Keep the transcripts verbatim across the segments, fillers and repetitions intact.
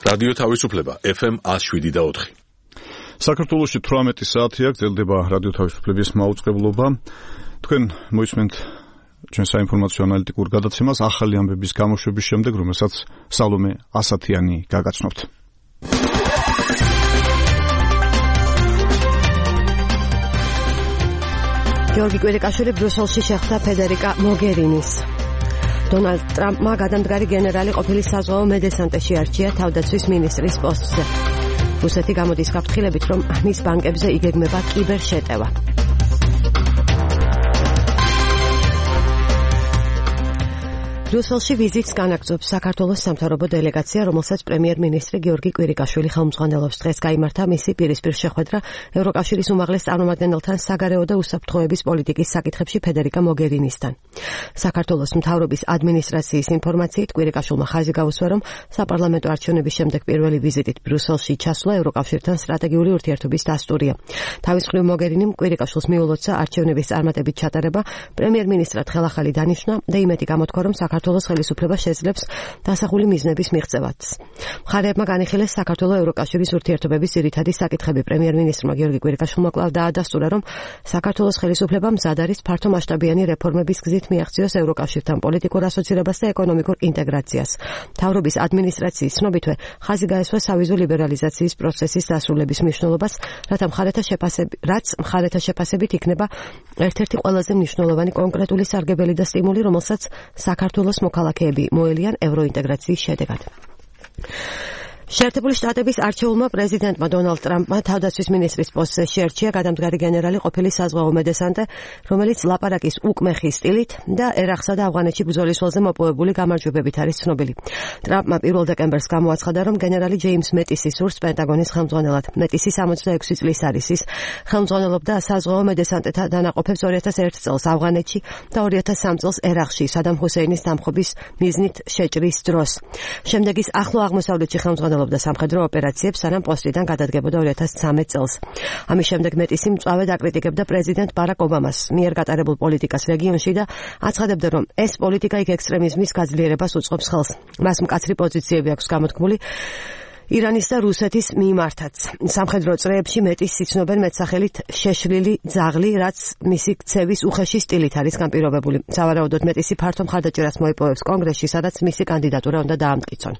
რადიო თავისუფლება ეფ ემ one oh seven და four. საქართველოში თვრამეტი საათია გრძელდება რადიო თავისუფლების მაუწყებლობა. თქვენ მოისმენთ ჩვენ საინფორმაციო ანალიტიკურ გადაცემას ახალი ამბების გამოშვების შემდეგ, რომელსაც სალომე ასათიანი გაგაცნობთ. გიორგი კვირიკაშვილი ბრიუსელში შეხვდა ფედერიკა მოგერინის. დონალდ ტრამპმა გადამდგარი გენერალი ყოფილი საზღვაო მედესანტეში არჩია თავდაცვის მინისტრის პოსტზე. რუსეთი გამოდის გაფრთხილებით, რომ მის ბანკებზე იგეგმება კიბერშეტევა. ბრიუსელში ვიზიტს განაგრძობს საქართველოს სამთავრობო დელეგაცია, რომელსაც პრემიერ-მინისტრი გიორგი კვირიკაშვილი ხელმძღვანელობს. დღეს გაიმართა მისი პირისპირ შეხვედრა ევროკავშირის უმაღლეს წარმომადგენელთან საგარეო და უსაფრთხოების პოლიტიკის საკითხებში ფედერიკა მოგერინისთან. საქართველოს მთავრობის ადმინისტრაციის ინფორმაციით კვირიკაშვილმა ხაზი გაუსვა, რომ საპარლამენტო არჩევნების შემდეგ პირველი ვიზიტით ბრიუსელში ჩასვლა ევროკავშირთან სტრატეგიული ურთიერთობის დასტურია. თავის მხრივ მოგერინიმ კვირიკაშვილს მიულოცა არჩევნების წარმატებით ჩატარება, პრემიერ-მინისტრად ხელახალი დანიშნა და იმედი გამოთქვა, რომ საქართველოს ხელისუფლება შეძლებს დასახული მიზნების მიღწევას. მხარეებმა განიხილეს საქართველოს ევროკავშირის ურთიერთობების ძირითადი საკითხები. პრემიერ-მინისტრმა გიორგი კვირიკაშვილმა კვლავ დაადასტურა, რომ საქართველოს ხელისუფლება მზად არის ფართომასშტაბიანი რეფორმების გზით მიაღწიოს ევროკავშირთან პოლიტიკურ ასოცირებას და ეკონომიკურ ინტეგრაციას. მთავრობის ადმინისტრაციის ცნობითვე ხაზი გაესვა სავიზო ლიბერალიზაციის პროცესის დასრულების მნიშვნელობას, რათა მხარეთა შეფასებით, რაც მხარეთა შეფასებით იქნება ერთ-ერთი ყველაზე მნიშვნელოვანი კონკრეტული სარგებელი და სტიმული, რომელსაც საქართველოს მოქალაქეები მოელიან ევროინტეგრაციის შედეგად. შეერთებული შტატების არჩეულმა პრეზიდენტმა დონალდ ტრამპმა თავდაცვის მინისტრის პოსტზე შეერჩია გადამდგარი გენერალი ყოფილი საზღვაო მედესანტე, რომელიც ლაპარაკის უკმეხი სტილით და ერაყსა და ავღანეთში ბრძოლის ველზე მოპოვებული გამარჯვებებით არის ცნობილი. ტრამპმა პირველ დეკემბერს გამოაცხადა, რომ გენერალი ჯეიმს მეტისი სურს პენტაგონის ხელმძღვანელად. მეტისი სამოცდაექვსი წლის არის. ის ხელმძღვანელობდა საზღვაო მედესანტეთა დანაყოფებს ორი ათას ერთ წელს ავღანეთში და ორი ათას სამი წელს ერაყში სადამ ჰუსეინის დამხობის მიზნით შეჭრის დროს. შემდეგ ის ახლო აღმოსავლეთში ხელმძღვანელობდა და სამხედრო ოპერაციებს, სანამ პოსტიდან გადადგებოდა ორი ათას ცხრამეტ წელს. ამის შემდეგ მეტისი მწვავედ აკრიტიკებდა პრეზიდენტ ბარაკ ობამას მიერ გატარებულ პოლიტიკას რეგიონში და აცხადებდა, რომ ეს პოლიტიკა იქ ექსტრემიზმის გაძლიერებას უწყობს ხელს. მას მკაცრი პოზიციები აქვს გამოთქმული ირანის და რუსეთის მიმართაც. სამხედრო წრეებში მეტის იცნობენ მეტსახელით შეშლილი ძაღლი, რაც მისი ქცევის უხეში სტილით არის განპირობებული. სავარაუდოდ მეტისი ფართო მხარდაჭერას მოიპოვებს კონგრესში, სადაც მისი კანდიდატურა უნდა დაამტკიცონ.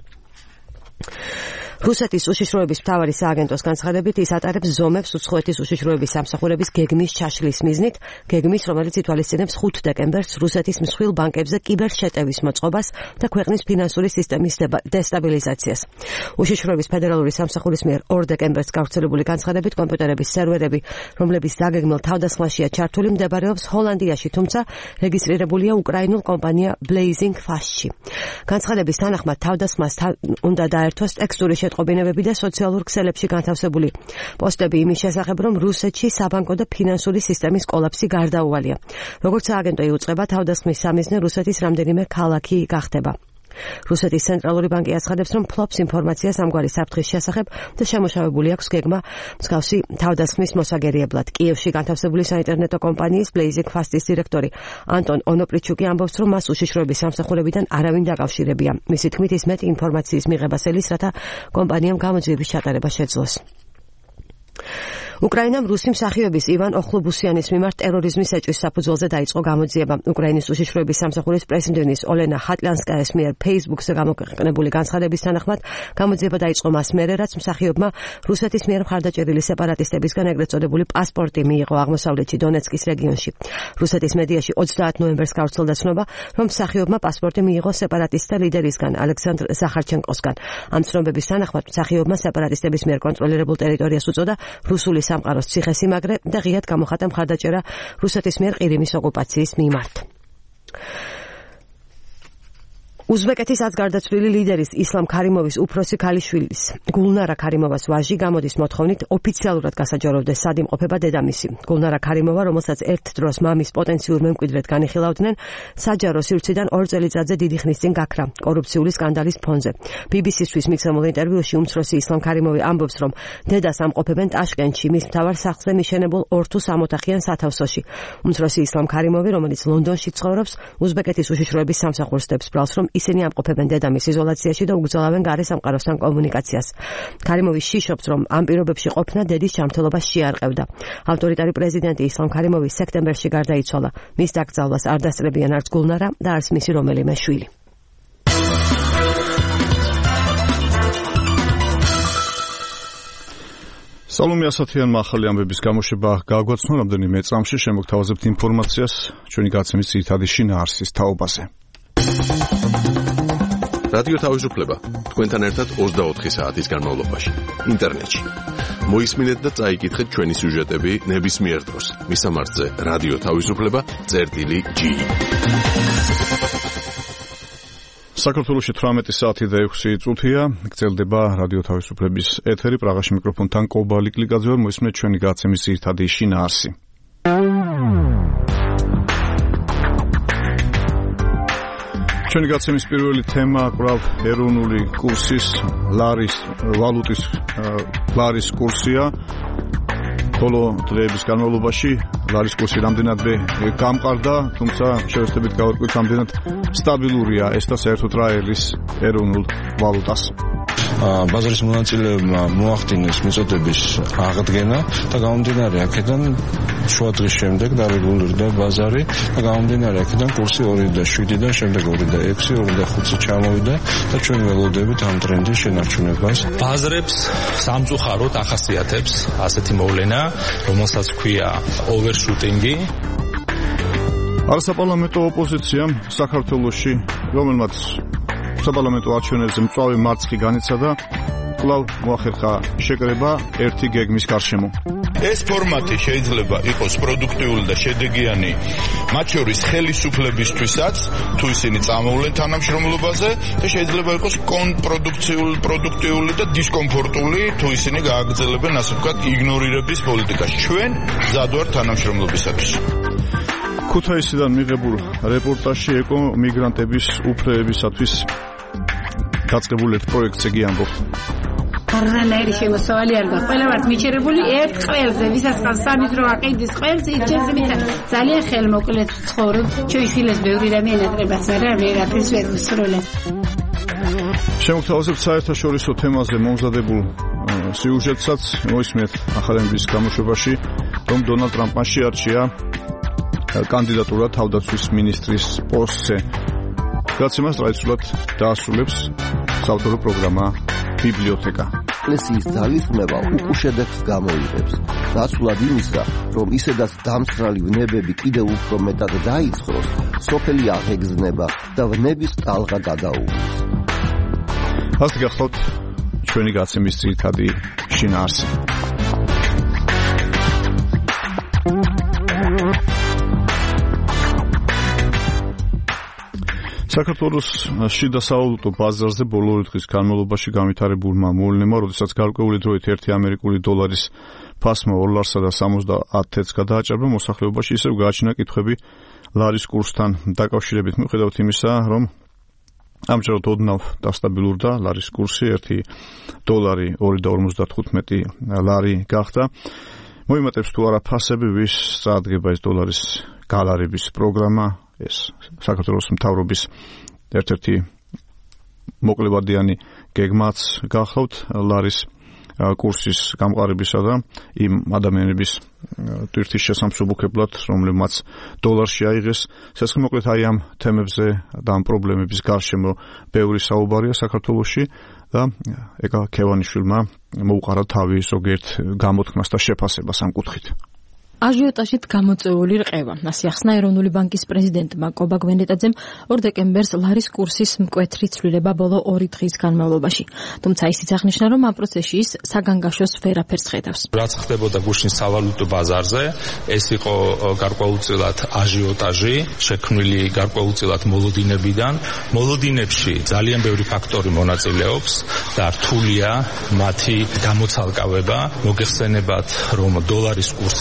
რუსეთის უშიშროების მთავარი სააგენტოს განცხადებით, ის ატარებს ზომებს უცხოეთის უშიშროების სამსახურების გეგმის ჩაშლის მიზნით, გეგმის, რომელიც ითვალისწინებს ხუთ დეკემბერს რუსეთის მსხვილ ბანკებზე კიბერშეტევის მოწყობას და ქვეყნის ფინანსური სისტემის დესტაბილიზაციას. უშიშროების ფედერალური სამსახურის მიერ ორ დეკემბერს გავრცელებული განცხადებით, კომპიუტერების სერვერები, რომლების დაგეგმილ თავდასხმაშია ჩართული, მდებარეობს ჰოლანდიაში, თუმცა რეგისტრირებულია უკრაინულ კომპანია Blazing Fastში. განცხადების თანახმად თავდასხმას უნდა დაერთვას ტექსტური შეტყობინებები და სოციალურ ქსელებში განთავსებული პოსტები იმის შესახებ, რომ რუსეთში საბანკო და ფინანსური სისტემის კოლაფსი გარდაუვალია. როგორც სააგენტო იუწყება, თავდასხმის სამიზნე რუსეთის რამდენიმე ქალაქი გახდება. რუსეთის ცენტრალური ბანკი აცხადებს, რომ ფლობს ინფორმაციას ამგვარი საფრთხის შესახებ და შემოშავებული აქვს გეგმა მსგავსი თავდასხმის მოსაგერიებლად. კიევში განთავსებული საინტერნეტო კომპანიის Blazing Fast-ის დირექტორი ანტონ ონოპრიჩუკი ამბობს, რომ მას უშიშროების სამსახურებიდან არავინ დაკავშირებია. მისი თქმით, ის მეტი ინფორმაციის მიღებას ელის, რათა კომპანიამ გამოძიების ჩატარება შეძლოს. უკრაინამ რუსი მსახიობის ივან ოხლობუსიანის მიმართ ტერორიზმის ეჭვის საფუძველზე დაიწყო გამოძიება. უკრაინის უშიშროების სამსახურის პრეზიდენტის ოლენა ხატლიანსკაიას მიერ Facebook-ზე გამოქვეყნებული განცხადების თანახმად გამოძიება დაიწყო მას მერე, რაც მსახიობმა რუსეთის მიერ მხარდაჭერილი სეპარატისტებისგან ეგრეთ წოდებული პასპორტი მიიღო აღმოსავლეთი დონეცკის რეგიონში. რუსეთის მედიაში ოცდაათ ნოემბერს გავრცელდა ცნობა, რომ მსახიობმა პასპორტი მიიღო სეპარატისტთა ლიდერისგან, ალექსანდრ ზახარჩენკოსგან. ამ ცნობების თანახმად მსახიობმა სეპარატისტების მიერ კონტროლირებულ ტერიტორიას უწოდა რუსული სამყაროს ციხესიმაგრე და ღიად გამოხატა მხარდაჭერა რუსეთის მიერ ყირიმის ოკუპაციის მიმართ. უზბეკეთის ათგარდაცვლილი ლიდერის ისლამ ქარიმოვის უფროსი ქალიშვილის გულნარა ქარიმოვას ვაჟი გამოდის მოთხოვნით ოფიციალურად გასაჯაროვდეს სადიმყოფება დედამისი. გულნარა ქარიმოვა, რომელსაც ერთ დროს მამის პოტენციურ მემკვიდრედ განიხილავდნენ, საჯარო სივრციდან ორ წელიწადზე დიდი ხნის წინ გაქრა კორუფციული სკანდალის ფონზე. ბი ბი სი-თვის მიცემულ ინტერვიუში უმცროსი ისლამ ქარიმოვი ამბობს, რომ დედას ამყოფებენ ტაშკენტში, მის მთავარ სახლზე მიშენებულ ორ თუ სამოთახიან სათავსოში. უმცროსი ისლამ ქარიმოვი, რომელიც ლონდონში ცხოვრობს, უზბეკეთის უშიშროების სამსახურს დებს ბრალს, რომ ისინი ამყოფებენ დედამის იზოლაციაში და ugრძელავენ გარე სამყაროსთან კომუნიკაციას. ქარიმოვი შიშობს, რომ ამ პირობებში ყოფნა დედის ჯანმრთელობას შეარყევდა. ავტორიტარი პრეზიდენტი ისლამ ქარიმოვი სექტემბერში გარდაიცვალა. მის დაკრძალვას არ დასწრებიან არც გულნარა და არც მისი რომელიმე შვილი. სალომე ასათიანმა ახალი ამბების გამოშვება გააგვაცნო რამდენიმე წამში, შემოგთავაზებთ ინფორმაციას ჩვენი გაცემის ძირითადი შინაარსის თაობაზე. რადიო თავისუფლება თქვენთან ერთად ოცდაოთხი საათის განმავლობაში ინტერნეტში. მოისმინეთ და წაიკითხეთ ჩვენი სიუჟეტები ნებისმიერ დროს. მისამართზე რადიო თავისუფლება წერტილი ჯი. საქართველოში თვრამეტი საათი და ექვსი წუთია. გრძელდება რადიო თავისუფლების ეთერი. პრაღაში მიკროფონთან კობალი კლიკაძე. მოისმენთ ჩვენი გაცემის ძირითადი შინაარსი. ჩვენი გაცემის პირველი თემა კვლავ ეროვნული კურსის ლარის ვალუტის ლარის კურსია. ბოლო დღეების განმავლობაში ლარის კურსი რამდენადმე გამყარდა, თუმცა შევეცდებით გავარკვიოთ რამდენად სტაბილურია ეს და საერთოდ რა ერის ეროვნულ ვალუტას. ბაზარის მონაწილეებმა მოახდინეს მიწოდების აღდგენა და გამომდინარე აქედან შუა დღის შემდეგ დარეგულირდა ბაზარი და გამომდინარე აქედან კურსი ორი და შვიდიდან შემდეგ ორი და ექვსი, ორი და ხუთი ჩამოვიდა და ჩვენ ველოდებით ამ ტრენდის შენარჩუნებას. ბაზრებს სამწუხაროდ ახასიათებს ასეთი მოვლენა, რომელსაც ქვია ოვერშუტინგი. არასაპარლამენტო ოპოზიციამ საქართველოში, რომელმაც საპარლამენტო არჩევნებზე მწვავე მარცხი განიცადა, კვლავ მოახერხა შეკრება ერთი გეგმის გარშემო. ეს ფორმატი შეიძლება იყოს პროდუქტიული და შედეგიანი, მათ შორის ხელისუფლებისთვისაც, თუ ისინი წამოვლენ თანამშრომლობაზე, და შეიძლება იყოს კონტრპროდუქციული, პროდუქტიული და დისკომფორტული, თუ ისინი გააგრძელებენ, ასე ვთქვათ, იგნორირების პოლიტიკას. ჩვენ მზად ვართ თანამშრომლობისათვის. ქუთაისიდან მიღებულ რეპორტაჟში ეკო მიგრანტების უფლებებისათვის დაწყებულ ერთ პროექტზე გიამბობ. არანაირი შემოსავალი არ გაქვს. ყველა ვართ მიჩერებული ერთ ყველზე, ვისაც ყავს სამი დრო აყიდის ყველს, იჩენს ძალიან ხელმოკლედ ცხოვრობ. ჩვენ შვილებს ბევრი რამე ენატრებაც არა, ვერაფერს ვერ ვუსრულებ. შემოგთავაზებთ საერთაშორისო თემაზე მომზადებულ სიუჟეტსაც. მოისმენთ ახალი ამბების გამოშვებაში, რომ დონალდ ტრამპმა შეარჩია კანდიდატურა თავდაცვის მინისტრის პოსტზე. გაცემას ტრადიციულად დაასრულებს საავტორო პროგრამა ბიბლიოთეკა. ეკლესიის ძალისხმევა უკუშედეგს გამოიღებს. ნაცვლად იმისა, რომ ისედაც დამსრალი ვნებები კიდევ უფრო მეტად დაიწყროს, სოფელი აღეგზნება და ვნების ტალღა გადაუვლის. ასე გახლავთ ჩვენი გაცემის ძირითადი შინაარსი. საქართველოს შიდა სავალუტო ბაზარზე ბოლო ორი დღის განმავლობაში განვითარებულმა მოვლენებმა, როდესაც გარკვეული დროით ერთი ამერიკული დოლარის ფასმა ორ ლარსა და სამოცდაათ ცენტს გადააჭარბა, მოსახლეობაში ისევ გააჩნია კითხვები ლარის კურსთან დაკავშირებით. მიუხედავად იმისა, რომ ამჯერად ოდნავ დასტაბილურდა ლარის კურსი, ერთი დოლარი ორი და ორმოცდათხუთმეტი ლარი გახდა. მოიმატებს თუ არა ფასები, ვის წარადგება ეს დოლარის გალარების პროგრამა, ეს საქართველოს მთავრობის ერთ-ერთი მოკლებადიანი გეგმაც გახლავთ ლარის კურსის გამყარებისა და იმ ადამიანების ტვირთის შესამსუბუქებლად, რომლებმაც დოლარში აიღეს. სესხი მოკლედ აი ამ თემებზე და ამ პრობლემების გარშემო ბევრი საუბარია საქართველოში და ეკა ქევანიშვილმა მოუყარა თავი ზოგიერთ გამოთქმას და შეფასებას ამ კუთხით. აჟიოტაჟით გამოწვეული რყევა. ასე ახსნა ეროვნული ბანკის პრეზიდენტმა კობა გვენეტაძემ ორ დეკემბერს ლარის კურსის მკვეთრი ცვლილება ბოლო ორი დღის განმავლობაში. თუმცა ისიც აღნიშნა, რომ ამ პროცესში ის საგანგაშოს ვერაფერს ხედავს. რაც ხდებოდა გუშინ სავალუტო ბაზარზე, ეს იყო გარკვეულწილად აჟიოტაჟი, შექმნილი გარკვეულწილად მოლოდინებიდან. მოლოდინებში ძალიან ბევრი ფაქტორი მონაწილეობს და რთულია მათი გამოცალკავება. მოგეხსენებათ, რომ დოლარის კურსი ისტორიულად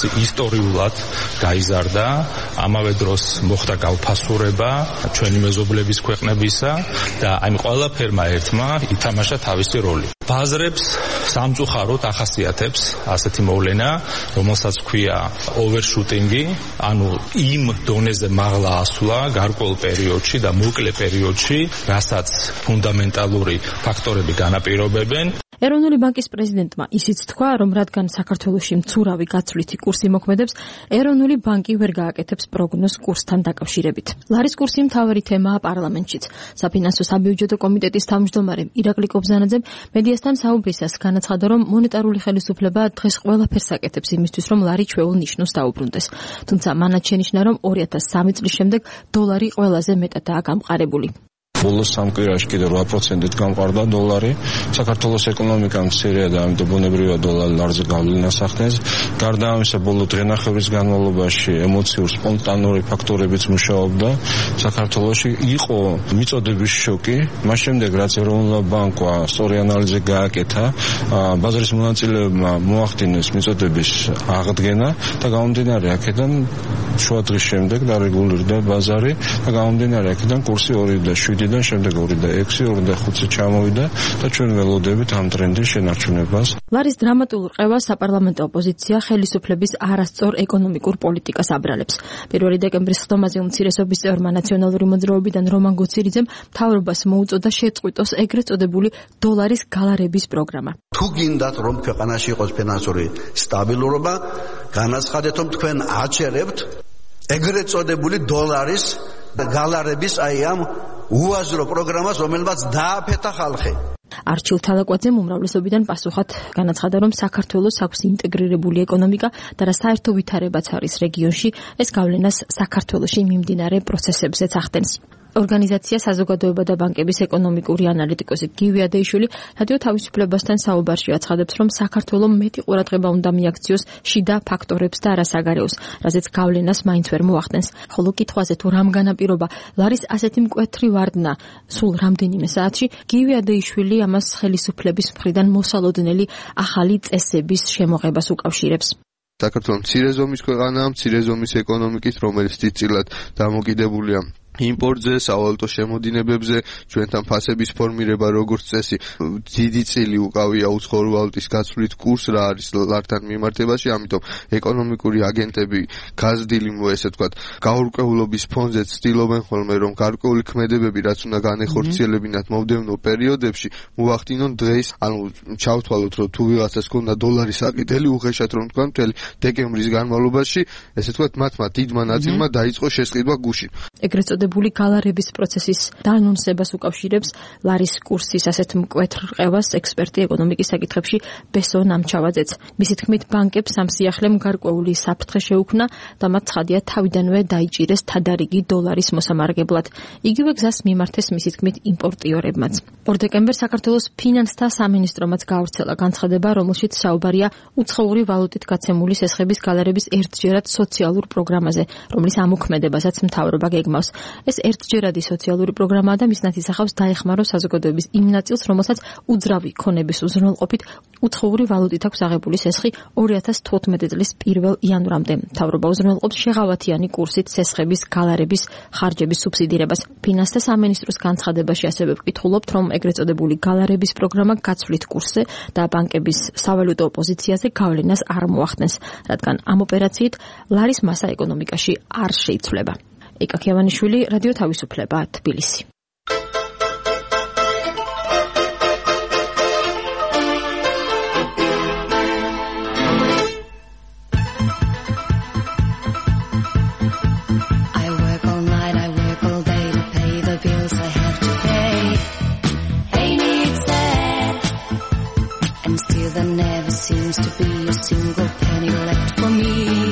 ისტორიულად გაიზარდა, ამავე დროს მოხდა გაუფასურება ჩვენი მეზობლების ქვეყნებისა და აი ყველაფერმა ერთმა ითამაშა თავისი როლი. ბაზრებს სამწუხაროდ ახასიათებს ასეთი მოვლენა, რომელსაც ქვია ოვერშუტინგი, ანუ იმ დონეზე მაღლა ასვლა გარკვეულ პერიოდში და მოკლე პერიოდში, რასაც ფუნდამენტალური ფაქტორები განაპირობებენ. ეროვნული ბანკის პრეზიდენტმა ისიც თქვა, რომ რადგან საქართველოში მცურავი გაცვლითი კურსი მოქმედებს, ეროვნული ბანკი ვერ გააკეთებს პროგნოზს კურსთან დაკავშირებით. ლარის კურსი მთავარი თემაა პარლამენტშიც. საფინანსო საბიუჯეტო კომიტეტის თავმჯდომარე ირაკლი კობზანაძემ მედიასთან საუბრისას განაცხადა, რომ მონეტარული ხელისუფლება დღეს ყველაფერს აკეთებს იმისთვის, რომ ლარი ჩვეულ ნიშნოს დაუბრუნდეს. თუმცა მანაც შენიშნა, რომ ორი ათას სამი წლის შემდეგ დოლარი ყველაზე მეტადაა გამყარებული. ბოლოს სამ კვირაში კიდე რვა პროცენტით გამყარდა დოლარი. საქართველოს ეკონომიკა მცირეა და ამიტომ ბუნებრივად დოლარი ლარზე გავლენას ახდენს. გარდა ამისა, ბოლო დღენახევრის განმავლობაში ემოციურ სპონტანური ფაქტორებიც მუშაობდა. საქართველოში იყო მიწოდების შოკი, მას შემდეგ რაც ეროვნულ ბანკმა სწორი ანალიზი გააკეთა, ბაზრის მონაწილეებმა მოახდინეს მიწოდების აღდგენა და გამომდინარე აქედან შუა დღის შემდეგ დარეგულირდა ბაზარი და გამომდინარე აქედან კურსი ორი და შვიდი და შემდეგ ორი და ექვსი, ორი და ხუთი ჩამოვიდა და ჩვენ ველოდებით ამ ტრენდის შენარჩუნებას. ლარის დრამატულ ყევას საპარლამენტო ოპოზიცია ხელისუფლების არასწორ ეკონომიკურ პოლიტიკას აბრალებს. პირველი დეკემბრის ხდომაზე უმცირესობის წევრმა ნაციონალური მოძრაობიდან რომან გოცირიძემ მთავრობას მოუწოდა შეწყვიტოს ეგრეთ წოდებული დოლარის გალარების პროგრამა. თუ გინდათ რომ ქვეყანაში იყოს ფინანსური სტაბილურობა, განაცხადეთ რომ თქვენ აჩერებთ ეგრეთ წოდებული დოლარის გალარების აი ამ უაზრო პროგრამას, რომელმაც დააფეთა ხალხი. არჩილ თალაკვაძემ უმრავლესობიდან პასუხად განაცხადა, რომ საქართველოს აქვს ინტეგრირებული ეკონომიკა და რა საერთო ვითარებაც არის რეგიონში, ეს გავლენას საქართველოში მიმდინარე პროცესებზეც ახდენს. ორგანიზაცია საზოგადოება და ბანკების ეკონომიკური ანალიტიკოსი გივი ადეიშვილი რადიო თავისუფლებასთან საუბარში აცხადებს, რომ საქართველოს მეტი ყურადღება უნდა მიაქციოს შიდა ფაქტორებს და არასაგარეოს, რაზეც გავლენას მაინც ვერ მოახდენს. ხოლო კითხვაზე თუ რამ განაპირობა ლარის ასეთი მკვეთრი ვარდნა სულ რამდენიმე საათში, გივი ადეიშვილი ამას ხელისუფლების მხრიდან მოსალოდნელი ახალი წესების შემოღებას უკავშირებს. საქართველოს მცირე ზომის ქვეყანაა, მცირე ზომის ეკონომიკის, რომელიც დიდწილად დამოკიდებულია იმპორტზე, სავალუტო შემოდინებებზე, ჩვენთან ფასების ფორმირება როგორც წესი დიდი წილი უკავია უცხოური ვალუტის გაცვლით კურს რა არის ლართან მიმართებაში, ამიტომ ეკონომიკური აგენტები გაზრდილი ესე ვთქვათ, გაურკვევლობის ფონზე ცდილობენ ხოლმე რომ გარკვეული ქმედებები რაც უნდა განეხორციელებინათ მომდევნო პერიოდებში, მოვახდინონ დღეს, ანუ ჩავთვალოთ რომ თუ ვიღაცას ქონდა დოლარის აკიდელი, უხეშად რომ თქვა მთელი დეკემბრის განმავლობაში, ესე ვთქვათ, მათმა დიდმა ნაწილმა დაიწყო შესყიდვა გუშინ. ეგრეთ წოდებული გალარების პროცესის დაანონსებას უკავშირებს ლარის კურსის ასეთ მკვეთრ ყევას ექსპერტი ეკონომიკის საკითხებში ბესო ნამჩავაძეც. მისი თქმით, ბანკებს ამ სიახლემ გარკვეული საფრთხე შეუქმნა და მათ ცხადია თავიდანვე დაიჭირეს თადარიგი დოლარის მოსამარგებლად. იგივე გზას მიმართეს მისი თქმით იმპორტიორებმაც. ორ დეკემბერს საქართველოს ფინანსთა სამინისტრომაც გაავრცელა განცხადება, რომელშიც საუბარია უცხოური ვალუტით გაცემული სესხების გალარების ერთჯერად სოციალურ პროგრამაზე, რომლის ამოქმედებასაც მთავრობა გეგმავს. ეს ერთჯერადი სოციალური პროგრამაა და მის ნათესახავს დაეხმაროს საზოგადოების იმ ნაწილს, რომელსაც უძრავი ქონების უზრუნველყოფით უცხოური ვალუტით აქვს აღებული სესხი ორი ათას თოთხმეტი წლის პირველ იანვრამდე. მთავრობა უზრუნველყოფს შეღავათიანი კურსით სესხების გალარების ხარჯების სუბსიდირებას. ფინანსთა სამინისტროს განცხადებაში ასევე ვკითხულობთ, რომ ეგრეთ წოდებული გალარების პროგრამა გაცვლით კურსზე და ბანკების სავალუტო პოზიციაზე გავლენას არ მოახდენს, რადგან ამ ოპერაციით ლარის მასა ეკონომიკაში არ შეიცვლება. იკა ქიავანიშვილი, რადიო თავისუფლება, თბილისი.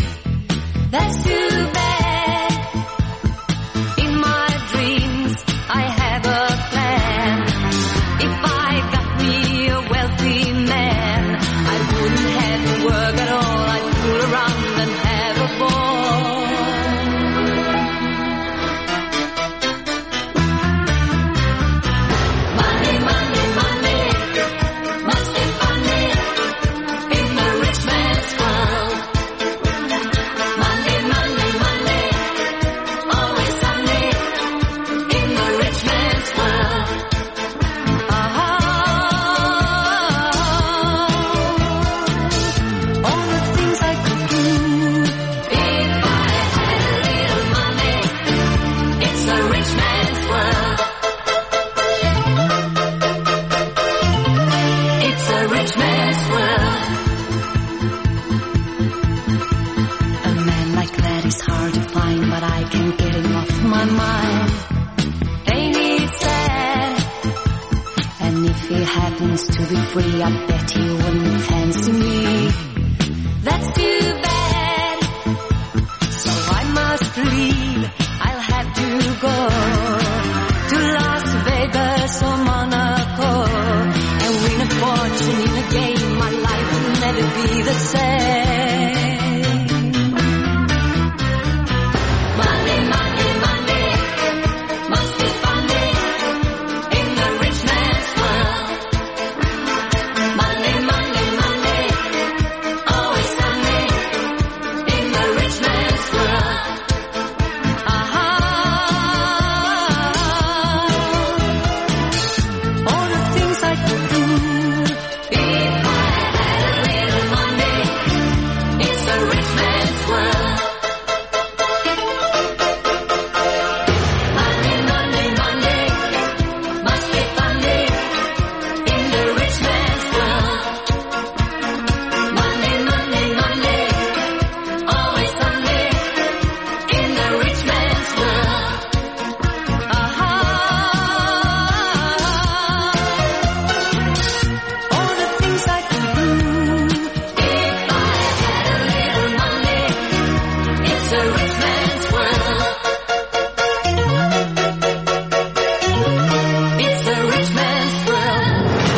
That's too bad. In my dreams, I but I can't get him off my mind. Ain't he sad? And if he happens to be free, I bet he wouldn't fancy me. That's too bad. So I must leave. I'll have to go to Las Vegas or Monaco and win a fortune in a game. My life will never be the same. Money, money, money must be funny in the rich man's world. Money, money, money, always sunny in the rich man's world. All the things I could do if I had a little money. It's a rich man's world. Money, money, money must be funny in the rich man's world. Money, money, money, always sunny in the rich man's world. All the things I could do if I had a little money. It's a rich man's world. It's a rich man's world.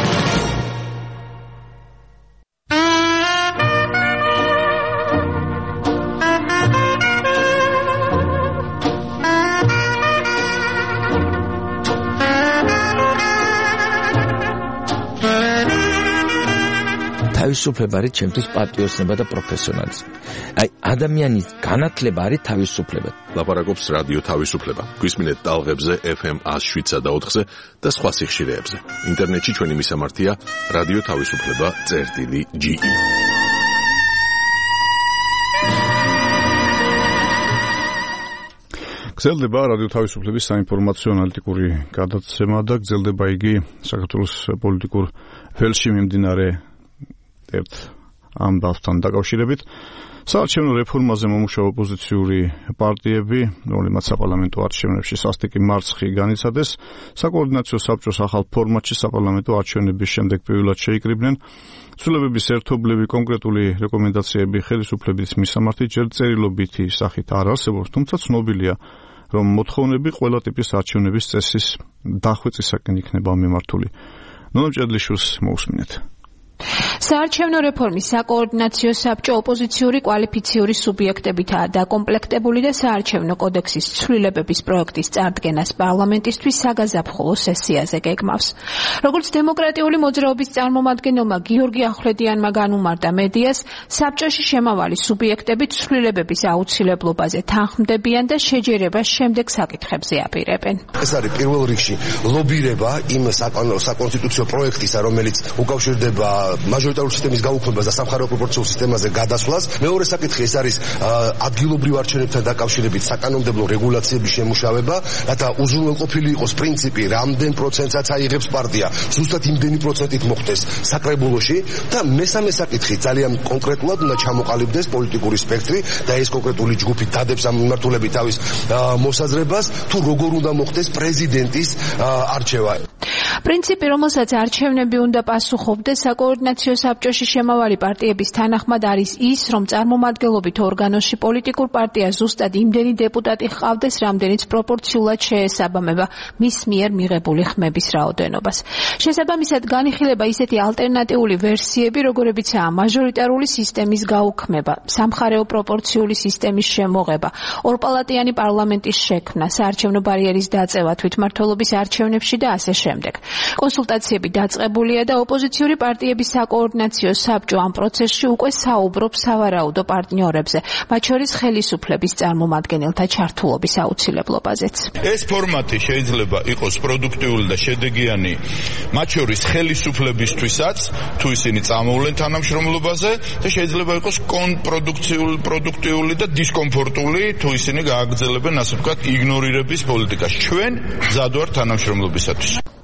თავისუფლება არის ჩემთვის პატრიოტიზმი და პროფესიონალიზმი. აი ადამიანის განათლება არის თავისუფლება. ლაპარაკობს რადიო თავისუფლება. გვისმინეთ ტალღებზე ეფ ემ one oh seven და ოთხზე და სხვა სიხშირეებზე. ინტერნეტში ჩვენი მისამართია რადიო თავისუფლება წერტილი ჯი ი. გრძელდება რადიო თავისუფლების საინფორმაციო ანალიტიკური გადაცემა და გრძელდება იგი საქართველოს პოლიტიკურ ველში მიმდინარე ერთ ამბავთან დაკავშირებით. საარჩევნო რეფორმაზე მომუშავე ოპოზიციური პარტიები, რომლებმაც საპარლამენტო არჩევნებში სასტიკი მარცხი განიცადეს, საკოორდინაციო საბჭოს ახალ ფორმატში საპარლამენტო არჩევნების შემდეგ პირველად შეიკრიბნენ. ცვლილებების ერთობლივი კონკრეტული რეკომენდაციები ხელისუფლების მისამართი ჯერ წერილობითი სახით არ არსებობს, თუმცა ცნობილია, რომ მოთხოვნები ყველა ტიპის არჩევნების წესის დახვეწისაკენ იქნება მიმართული. ნონა ჭედლიშვილს მოусმინეთ. საარჩევნო რეფორმის საკოორდინაციო საბჭო ოპოზიციური კვალიფიციური სუბიექტებითაა დაკომპლექტებული და საარჩევნო კოდექსის ცვლილებების პროექტის წარდგენას პარლამენტისთვის საგაზაფხულო სესიაზე გეგმავს. როგორც დემოკრატიული მოძრაობის წარმომადგენელმა გიორგი ახვლედიანმა განუმარტა მედიას, საბჭოში შემავალი სუბიექტები ცვლილებების აუცილებლობაზე თანხმდებიან და შეჯერებას შემდეგ საკითხებზე აპირებენ. ეს არის პირველ რიგში ლობირება იმ საკონსტიტუციო პროექტისა, რომელიც უკავშირდება მაჟორიტარული სისტემის გაუქმებას და სამხარეო პროპორციულ სისტემაზე გადასვლას. მეორე საკითხი ეს არის ადგილობრივ არჩევნებთან დაკავშირებით საკანონმდებლო რეგულაციების შემუშავება, რათა უზრუნველყოფილი იყოს პრინციპი, რამდენ პროცენტსაც აიღებს პარტია, ზუსტად იმდენი პროცენტით მოხდეს საკრებულოში და მესამე საკითხი ძალიან კონკრეტულად უნდა ჩამოყალიბდეს პოლიტიკური სპექტრი და ეს კონკრეტული ჯგუფი დადებს ამ მიმართულებით თავის მოსაზრებას, თუ როგორ უნდა მოხდეს პრეზიდენტის არჩევა. პრინციპი, რომელსაც არჩევნები უნდა პასუხობდეს საკოორდინაციო საბჭოში შემავალი პარტიების თანახმად არის ის, რომ წარმომადგენლობით ორგანოში პოლიტიკურ პარტიას ზუსტად იმდენი დეპუტატი ჰყავდეს, რამდენიც პროპორციულად შეესაბამება მის მიერ მიღებული ხმების რაოდენობას. შესაბამისად განიხილება ისეთი ალტერნატიული ვერსიები, როგორებიცაა მაჟორიტარული სისტემის გაუქმება, სამხარეო პროპორციული სისტემის შემოღება, ორპალატიანი პარლამენტის შექმნა, საარჩევნო ბარიერის დაწევა თვითმმართველობის არჩევნებში და ასე შემდეგ. კონსულტაციები დაწყებულია და ოპოზიციური პარტიების საკოორდინაციო საბჭო ამ პროცესში უკვე საუბრობს სავარაუდო პარტნიორებზე, მათ შორის ხელისუფლების წარმომადგენელთა ჩართულობის აუცილებლობაზეც. ეს ფორმატი შეიძლება იყოს პროდუქტიული და შედეგიანი, მათ შორის ხელისუფლებისთვისაც, თუ ისინი წამოვლენ თანამშრომლობაზე და შეიძლება იყოს კონტრპროდუქციული, პროდუქტიული და დისკომფორტული, თუ ისინი გააგრძელებენ ასე ვთქვათ იგნორირების პოლიტიკას. ჩვენ მზად ვართ თანამშრომლობისათვის.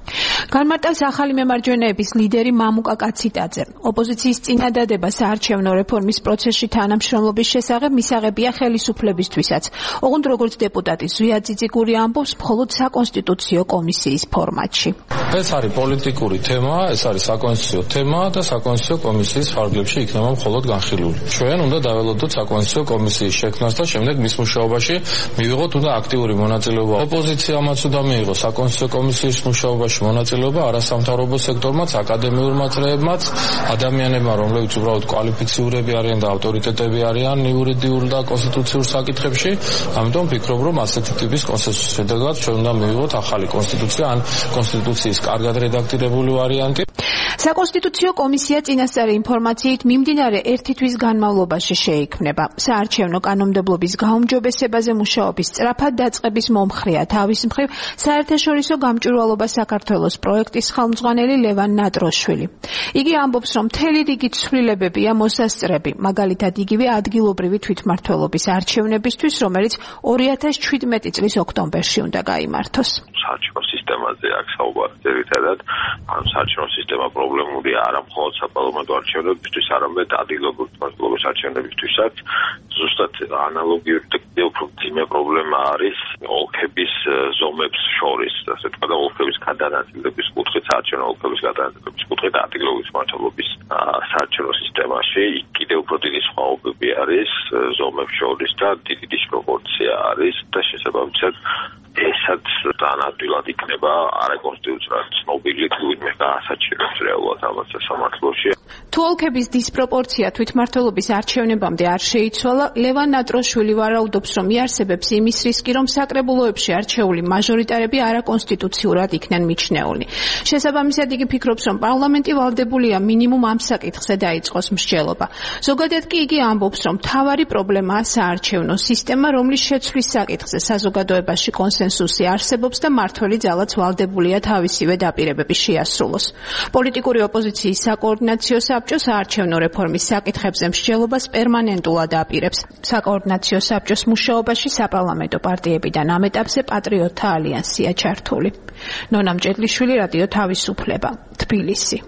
განმარტავს ახალი მემარჯვენეების ლიდერი მამუკა კაციტაძე. ოპოზიციის წინადადება საარჩევნო რეფორმის პროცესში თანამშრომლობის შესახებ მისაღებია ხელისუფლებისთვისაც. ოღონდ როგორც დეპუტატი ზვია ძიძიგური ამბობს, მხოლოდ საკონსტიტუციო კომისიის ფორმატში. ეს არის პოლიტიკური თემა, ეს არის საკონსტიტუციო თემა და საკონსტიტუციო კომისიის ფარგლებში იქნება მხოლოდ განხილული. ჩვენ უნდა დაველოდოთ საკონსტიტუციო კომისიის შექმნას და შემდეგ მის მუშაობაში მივიღოთ უნდა აქტიური მონაწილეობა. ოპოზიციამაც უნდა მიიღოს საკონსტიტუციო კომისიის მუშაობაში მონაწილეობა, არასამთავრობო სექტორმაც, აკადემიურ მაცრეებმაც, ადამიანებმა, რომლებიც უბრალოდ კვალიფიციურები არიან და ავტორიტეტები არიან იურიდიულ და კონსტიტუციურ საკითხებში. ამიტომ ვფიქრობ, რომ ასეთი ტიპის კონსენსუსის შედეგად ჩვენ უნდა მივიღოთ ახალი კონსტიტუცია ან კონსტიტუციის კარგად რედაქტირებული ვარიანტი. საკონსტიტუციო კომისია წინასწარი ინფორმაციით მიმდინარე ერთი თვის განმავლობაში შეიქმნება. საარჩევნო კანონმდებლობის გაუმჯობესებაზე მუშაობის სწრაფად დაწყების მომხრეა თავის მხრივ საერთაშორისო გამჭვირვალობა საქართველოს პროექტის ხელმძღვანელი ლევან ნატროშვილი. იგი ამბობს, რომ მთელი რიგი ცვლილებებია მოსასწრები, მაგალითად იგივე ადგილობრივი თვითმმართველობის არჩევნებისთვის, რომელიც ორი ათას შვიდმეტი წლის ოქტომბერში უნდა გაიმართოს. საარჩევნო სისტემაზე აქ საუბარი ძირითადად, ან საარჩევნო სისტემა პრობლემურია არა მხოლოდ საპარლამენტო არჩევნებისთვის, არამედ ადგილობრივი თვითმმართველობის არჩევნებისთვისაც. ზუსტად ანალოგიური და უფრო ძიმე პრობლემა არის ოლქების ზომებს შორის, ასე ვთქვათ, ოლქების გადანაწილების კუთხით, საარჩევნო ოლქების გადანაწილების კუთხით ადგილობრივი თვითმმართველობის საარჩევნო სისტემაში. კიდევ უფრო დიდი სხვაობები არის ზომებს შორის და დიდი დისპროპორცია არის და შესაბამისად ესაც თანადვილად იქნება არაკონსტიტუციურად ცნობილი თვითმე გაასაჩივრებს რეალურად ამას სამართლოში. თუ ოლქების დისპროპორცია თვითმმართველობის არჩევნებამდე არ შეიცვალა, ლევან ნატროშვილი ვარაუდობს, რომ იარსებებს იმის რისკი, რომ საკრებულოებში არჩეული მაჟორიტარები არაკონსტიტუციურად იქნენ მიჩნეული. შესაბამისად იგი ფიქრობს, რომ პარლამენტი ვალდებულია მინიმუმ ამ საკითხზე დაიწყოს მსჯელობა. ზოგადად კი იგი ამბობს, რომ მთავარი პრობლემაა საარჩევნო სისტემა, რომლის შეცვლის საკითხზე საზოგადოებაში კონსენსუსი არსებობს და მართველი ძალაც ვალდებულია თავისივე დაპირებების შეასრულოს. პოლიტიკური ოპოზიციის საკოორდინაციო საბჭო საარჩევნო რეფორმის საკითხებზე მსჯელობას პერმანენტულად აპირებს. საკოორდინაციო საბჭოს მუშაობაში საპარლამენტო პარტიებიდან ამ ეტაპზე პატრიოტთა ალიანსია ჩართული. ნონა მჭედლიშვილი, რადიო თავისუფლება, თბილისი.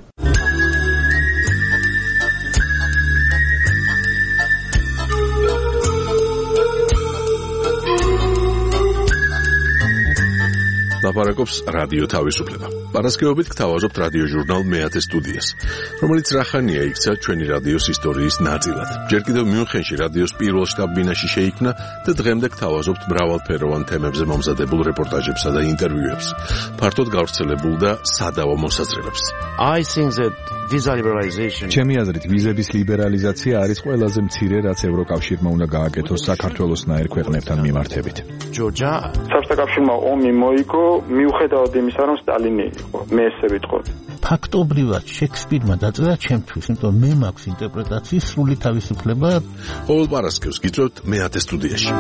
ლაპარაკობს რადიო თავისუფლება. პარასკევობით გთავაზობთ რადიო ჟურნალ მეათე სტუდიას, რომელიც რახანია იქცა ჩვენი რადიოს ისტორიის ნაწილად. ჯერ კიდევ მიუნხენში რადიოს პირველ შტაბ-ბინაში შეიქმნა და დღემდე გთავაზობთ მრავალფეროვან თემებზე მომზადებულ რეპორტაჟებსა და ინტერვიუებს, ფართოდ გავრცელებულ და სადავო მოსაზრებებს. I think that visa liberalization ჩემი აზრით ვიზების ლიბერალიზაცია არის ყველაზე მცირე, რაც ევროკავშირმა უნდა გააკეთოს საქართველოსნაირ ქვეყნებთან მიმართებით. ჯორჯა საბჭოთა ომი მოიგო მიუხედავად იმისა, რომ სტალინი იყო, მე ესე ვიტყოდი. ფაქტობრივად შექსპირმა დაწერა ჩემთვის, იმიტომ მე მაქვს ინტერპრეტაციის სრული თავისუფლება. ყოველ პარასკევს გიწევთ მეათე სტუდიაში.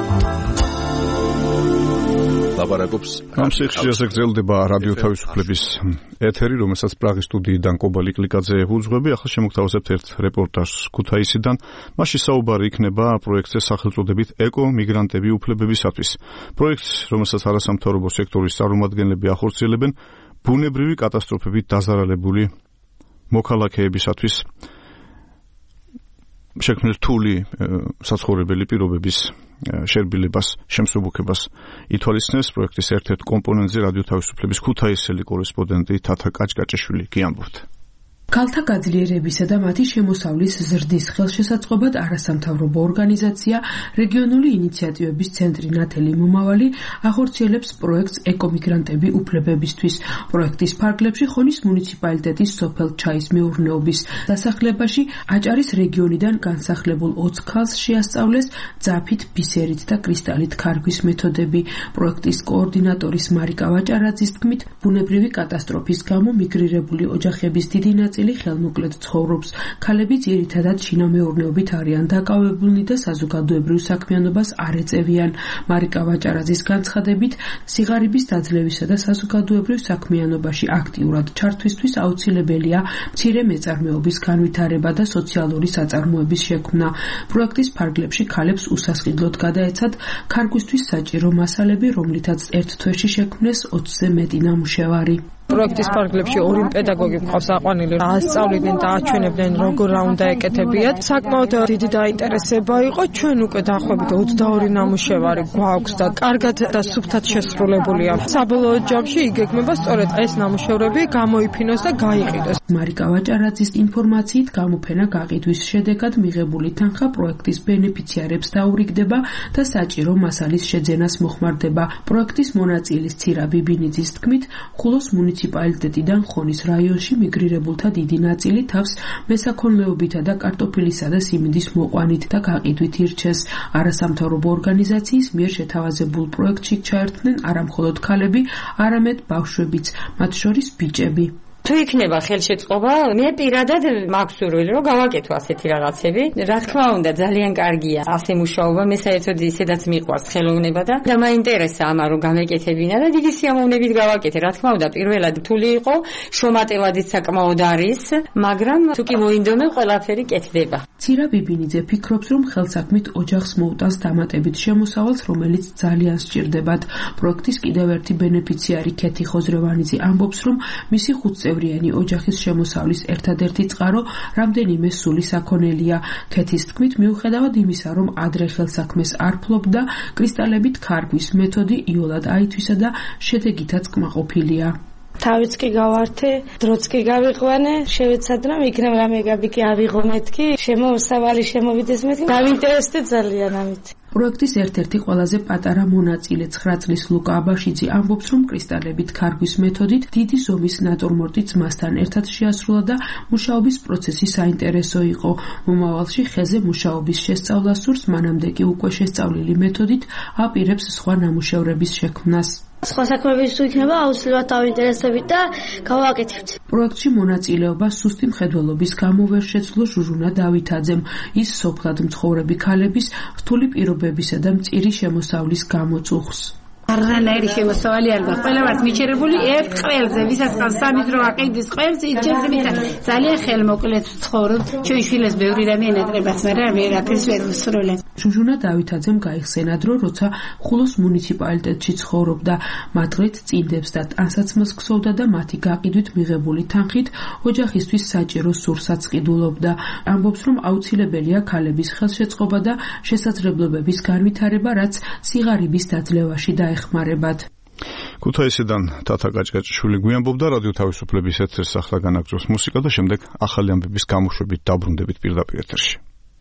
ლაპარაკობს ამ სიხშირეზე გრძელდება რადიო თავისუფლების ეთერი, რომელსაც პრაღის სტუდიიდან კობა ლიკლიკაძე უძღვები. ახლა შემოგთავაზებთ ერთ რეპორტაჟს ქუთაისიდან. მასში საუბარი იქნება პროექტზე სახელწოდებით ეკო მიგრანტები უფლებებისათვის. პროექტს, რომელსაც არასამთავრობო სექტორის წარმომადგენლები ახორციელებენ, ბუნებრივი კატასტროფებით დაზარალებული მოქალაქეებისათვის შექმნილ რთული საცხოვრებელი პირობების შერბილებას, შემსუბუქებას ითვალისწინებს. პროექტის ერთ-ერთ კომპონენტზე რადიო თავისუფლების ქუთაისელი კორესპონდენტი თათა კაჭკაჭიშვილი კი ამბობთ. ქალთა გაძლიერებისა და მათი შემოსავლის ზრდის ხელშესაწყობად არასამთავრობო ორგანიზაცია რეგიონული ინიციატივების ცენტრი ნათელი მომავალი ახორციელებს პროექტს ეკომიგრანტები უფლებებისთვის. პროექტის ფარგლებში ხონის მუნიციპალიტეტის სოფელ ჩაის მეურნეობის დასახლებაში აჭარის რეგიონიდან განსახლებულ ოცი ქალს შეასწავლეს ძაფით, ბისერით და კრისტალით ქარგვის მეთოდები. პროექტის კოორდინატორის მარიკა ვაჭარაძის თქმით, ბუნებრივი კატასტროფის გამო მიგრირებული ოჯახების დიდი ნაწილი ხელმოკლედ ცხოვრობს. ქალები ძირითადად შინამეურნეობით არიან დაკავებულნი და საზოგადოებრივ საქმიანობას არ ეწევიან. მარიკა ვაჭარაძის განცხადებით, სიღარიბის დაძლევისა და საზოგადოებრივ საქმიანობაში აქტიურად ჩართვისთვის აუცილებელია მცირე მეწარმეობის განვითარება და სოციალური საწარმოების შექმნა. პროექტის ფარგლებში ქალებს უსასყიდლოდ გადაეცათ ქარგვისთვის საჭირო მასალები, რომლითაც ერთ თვეში შექმნეს ოცზე მეტი ნამუშევარი. პროექტის ფარგლებში ორი პედაგოგი მყავს აყვანილი, ასწავლიდნენ და აჩვენებდნენ როგორ რა უნდა ეკეთებიათ. საკმაოდ დიდი დაინტერესება იყო. ჩვენ უკვე დაახლოებით ოცდაორი ნამუშევარი გვაქვს და კარგად და სუფთად შესრულებულია. საბოლოო ჯამში იგეგმება სწორედ ეს ნამუშევრები გამოიფინოს და გაიყიდოს. მარიკა ვაჭარაძის ინფორმაციით გამოფენა გაყიდვის შედეგად მიღებული თანხა პროექტის ბენეფიციარებს დაურიგდება და საჭირო მასალის შეძენას მოხმარდება. პროექტის მონაწილის ცირა ბიბინიძის თქმით, ხულოს მუნიციპალიტეტიდან ხონის რაიონში მიგრირებულთა დიდი ნაწილი თავს მესაქონლეობითა და კარტოფილისა და სიმინდის მოყვანით და გაყიდვით ირჩეს. არასამთავრობო ორგანიზაციის მიერ შეთავაზებულ პროექტში ჩაერთნენ არამხოლოდ ქალები, არამედ ბავშვებიც, მათ შორის ბიჭები. თუ იქნება ხელშეწყობა, მე პირადად მაქვს სურვილი, რომ გავაკეთო ასეთი რაღაცები. რა თქმა უნდა, ძალიან კარგია ასე მუშაობა, მე საერთოდ ისედაც მიყვარს ხელოვნება და და მაინტერესა ამა რომ გამეკეთებინა და დიდი სიამოვნებით გავაკეთე. რა თქმა უნდა, პირველად რთული იყო, შრომატევადიც საკმაოდ არის, მაგრამ თუ კი მოინდომე, ყველაფერი კეთდება. ცირა ბიბინიძე ფიქრობს, რომ ხელსაქმით ოჯახს მოუტანს დამატებით შემოსავალს, რომელიც ძალიან სჭირდებათ. პროექტის კიდევ ერთი ბენეფიციარი ქეთი ხოზრევანიძე ამბობს, რომ მისი ხუთწევრიანი ოჯახის შემოსავლის ერთადერთი წყარო რამდენიმე სული საქონელია. ქეთის თქმით, მიუხედავად იმისა, რომ ადრე ხელსაქმეს არ ფლობდა, კრისტალებით ქარგვის მეთოდი იოლად აითვისა და შედეგითაც კმაყოფილია. თავიც კი გავართე, დროც კი გავიყვანე, შევეცადე რომ იქნებ რამე გაბიკი ავიღო მეთქი, შემოსავალი შემოვიდეს მეთქი, დავინტერესდე ძალიან ამით. პროექტის ერთ-ერთი ყველაზე პატარა მონაწილე ცხრა წლის ლუკა აბაშიძე ამბობს, რომ კრისტალებით ქარგვის მეთოდით დიდი ზომის ნატურმორტი ძმასთან ერთად შეასრულა და მუშაობის პროცესი საინტერესო იყო. მომავალში ხეზე მუშაობის შესწავლას სურს, მანამდე კი უკვე შესწავლილი მეთოდით აპირებს სხვა ნამუშევრების შექმნას. სხვა საქმეების თუ იქნება, აუცილებლად დავინტერესებით და გავაკეთებთ. პროექტში მონაწილეობა სუსტი მხედველობის გამო ვერ შეძლო ჟუჟუნა დავითაძემ. ის სოფლად მცხოვრები ქალების რთული პირობებისა და მწირი შემოსავლის გამო წუხს. არანაირი შემოსავალი არ გვაქვს. ყველა ვართ მიჩერებული ერთ ყველზე, ვისაც ყავს სამი დრო აყიდის ყველზე, იჩერდებით და ძალიან ხელმოკლედ ვცხოვრობ. ჩვენ შვილებს ბევრი რამე ენატრებათ, მაგრამ მე რაფერს ვერ ვსრულებ. ჟუჟუნა დავითაძემ გაიხსენა დრო, როცა ხულოს მუნიციპალიტეტში ცხოვრობდა. მათღრით წინდებს და ტანსაცმელს ქსოვდა და მათი გაყიდვით მიღებული თანხით ოჯახისთვის საჭირო სურსაც ყიდულობდა. ამბობს, რომ აუცილებელია ქალების ხელშეწყობა და შესაძლებლობების განვითარება, რაც სიღარიბის დაძლევაში დაეხმარებათ. ქუთაისიდან თათა გაჭგაჭიშვილი გვიანბობდა, რადიო თავისუფლების ეთერს ახლა განაგრძობს მუსიკა და შემდეგ ახალი ამბების გამოშვებით დაბრუნდებით პირდაპირ ეთერში.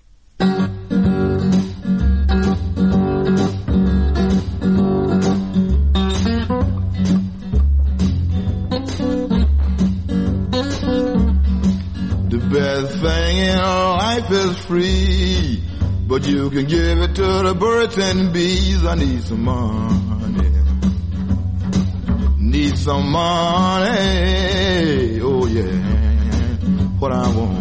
The best thing in life is free, but you can give it to the birds and bees. I need some money, need some money, oh yeah, what I want.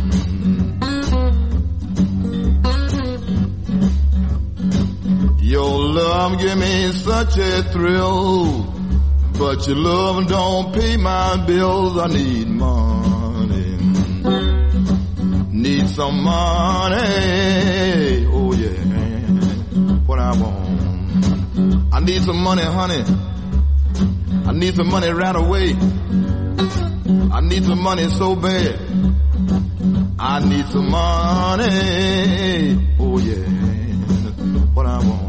Your love give me such a thrill, but your love don't pay my bills. I need money, need some money, oh yeah, what I want. I need some money, honey, I need some money right away. I need some money so bad, I need some money, oh yeah, what I want.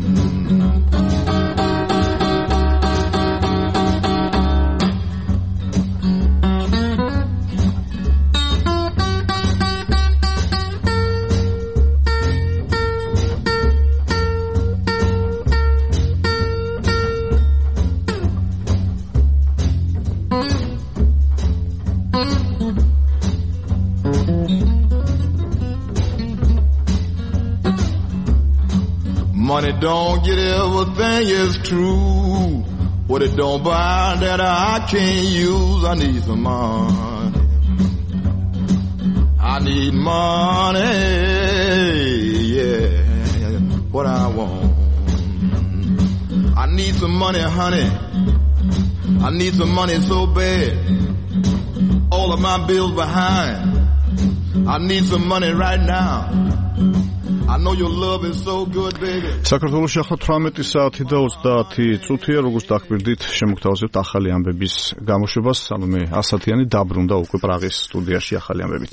Money don't get everything is true. What it don't buy that I can't use. I need some money, I need money, yeah, what I want. I need some money, honey, I need some money so bad. All of my bills behind, I need some money right now. I know your love is so good, baby. საქართველოში ახლა თვრამეტი საათი და ოცდაათი წუთია, როგორც დაგკვირდით, შემოგთავაზებთ ახალი ამბების გამოშვებას. სალომე ასათიანი დაბრუნდა უკვე პრაღის სტუდიაში ახალი ამბებით.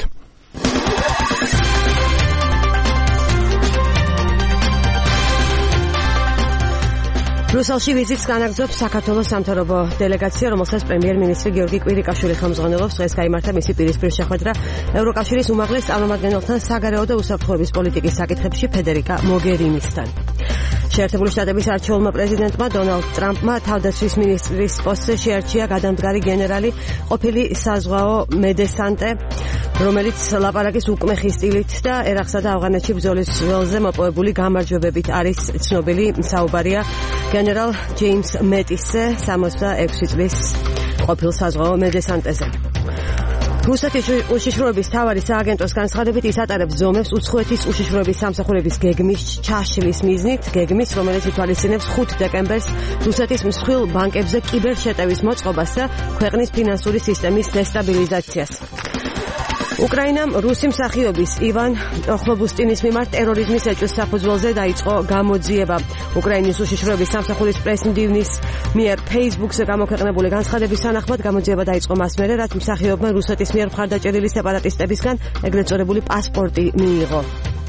რუსალში ვიზიტს განაგრძობს საქართველოს სამთავრობო დელეგაცია, რომელსაც პრემიერ-მინისტრი გიორგი კვირიკაშვილი ხელმძღვანელობს. დღეს გაიმართა მისი პირისპირ შეხვედრა ევროკავშირის უმაღლეს წარმომადგენელთან საგარეო და უსაფრთხოების პოლიტიკის საკითხებში ფედერიკა მოგერინისთან. შეერთებული შტატების არჩეულმა პრეზიდენტმა დონალდ ტრამპმა თავდაცვის მინისტრის პოსტზე შეარჩია გადამდგარი გენერალი ყოფილი საზღვაო მედესანტე, რომელიც ლაპარაკის უკმეხი სტილით და ერაყსა და ავღანეთში ბრძოლის ველზე მოპოვებული გამარჯვებებით არის ცნობილი. საუბარია გენერალ ჯეიმს მეტისზე, სამოცდაექვსი წლის ყოფილ საზღვაო მედესანტეზე. რუსეთის უშიშროების მთავარი სააგენტოს განცხადებით, ის ატარებს ზომებს უცხოეთის უშიშროების სამსახურების გეგმის ჩაშლის მიზნით, გეგმის, რომელიც ითვალისწინებს ხუთი დეკემბერს რუსეთის მსხვილ ბანკებზე კიბერშეტევის მოწყობას და ქვეყნის ფინანსური სისტემის დესტაბილიზაციას. უკრაინამ რუსი მსახიობის ივან ოხლობუსტინის მიმართ ტერორიზმის ეჭვის საფუძველზე დაიწყო გამოძიება. უკრაინის უშიშროების სამსახურის პრეს-მდივნის მიერ Facebook-ზე გამოქვეყნებული განცხადების თანახმად გამოძიება დაიწყო მას მერე, რაც მსახიობმა რუსეთის მიერ მხარდაჭერილი სეპარატისტებისგან ეგრეთ წოდებული პასპორტი მიიღო.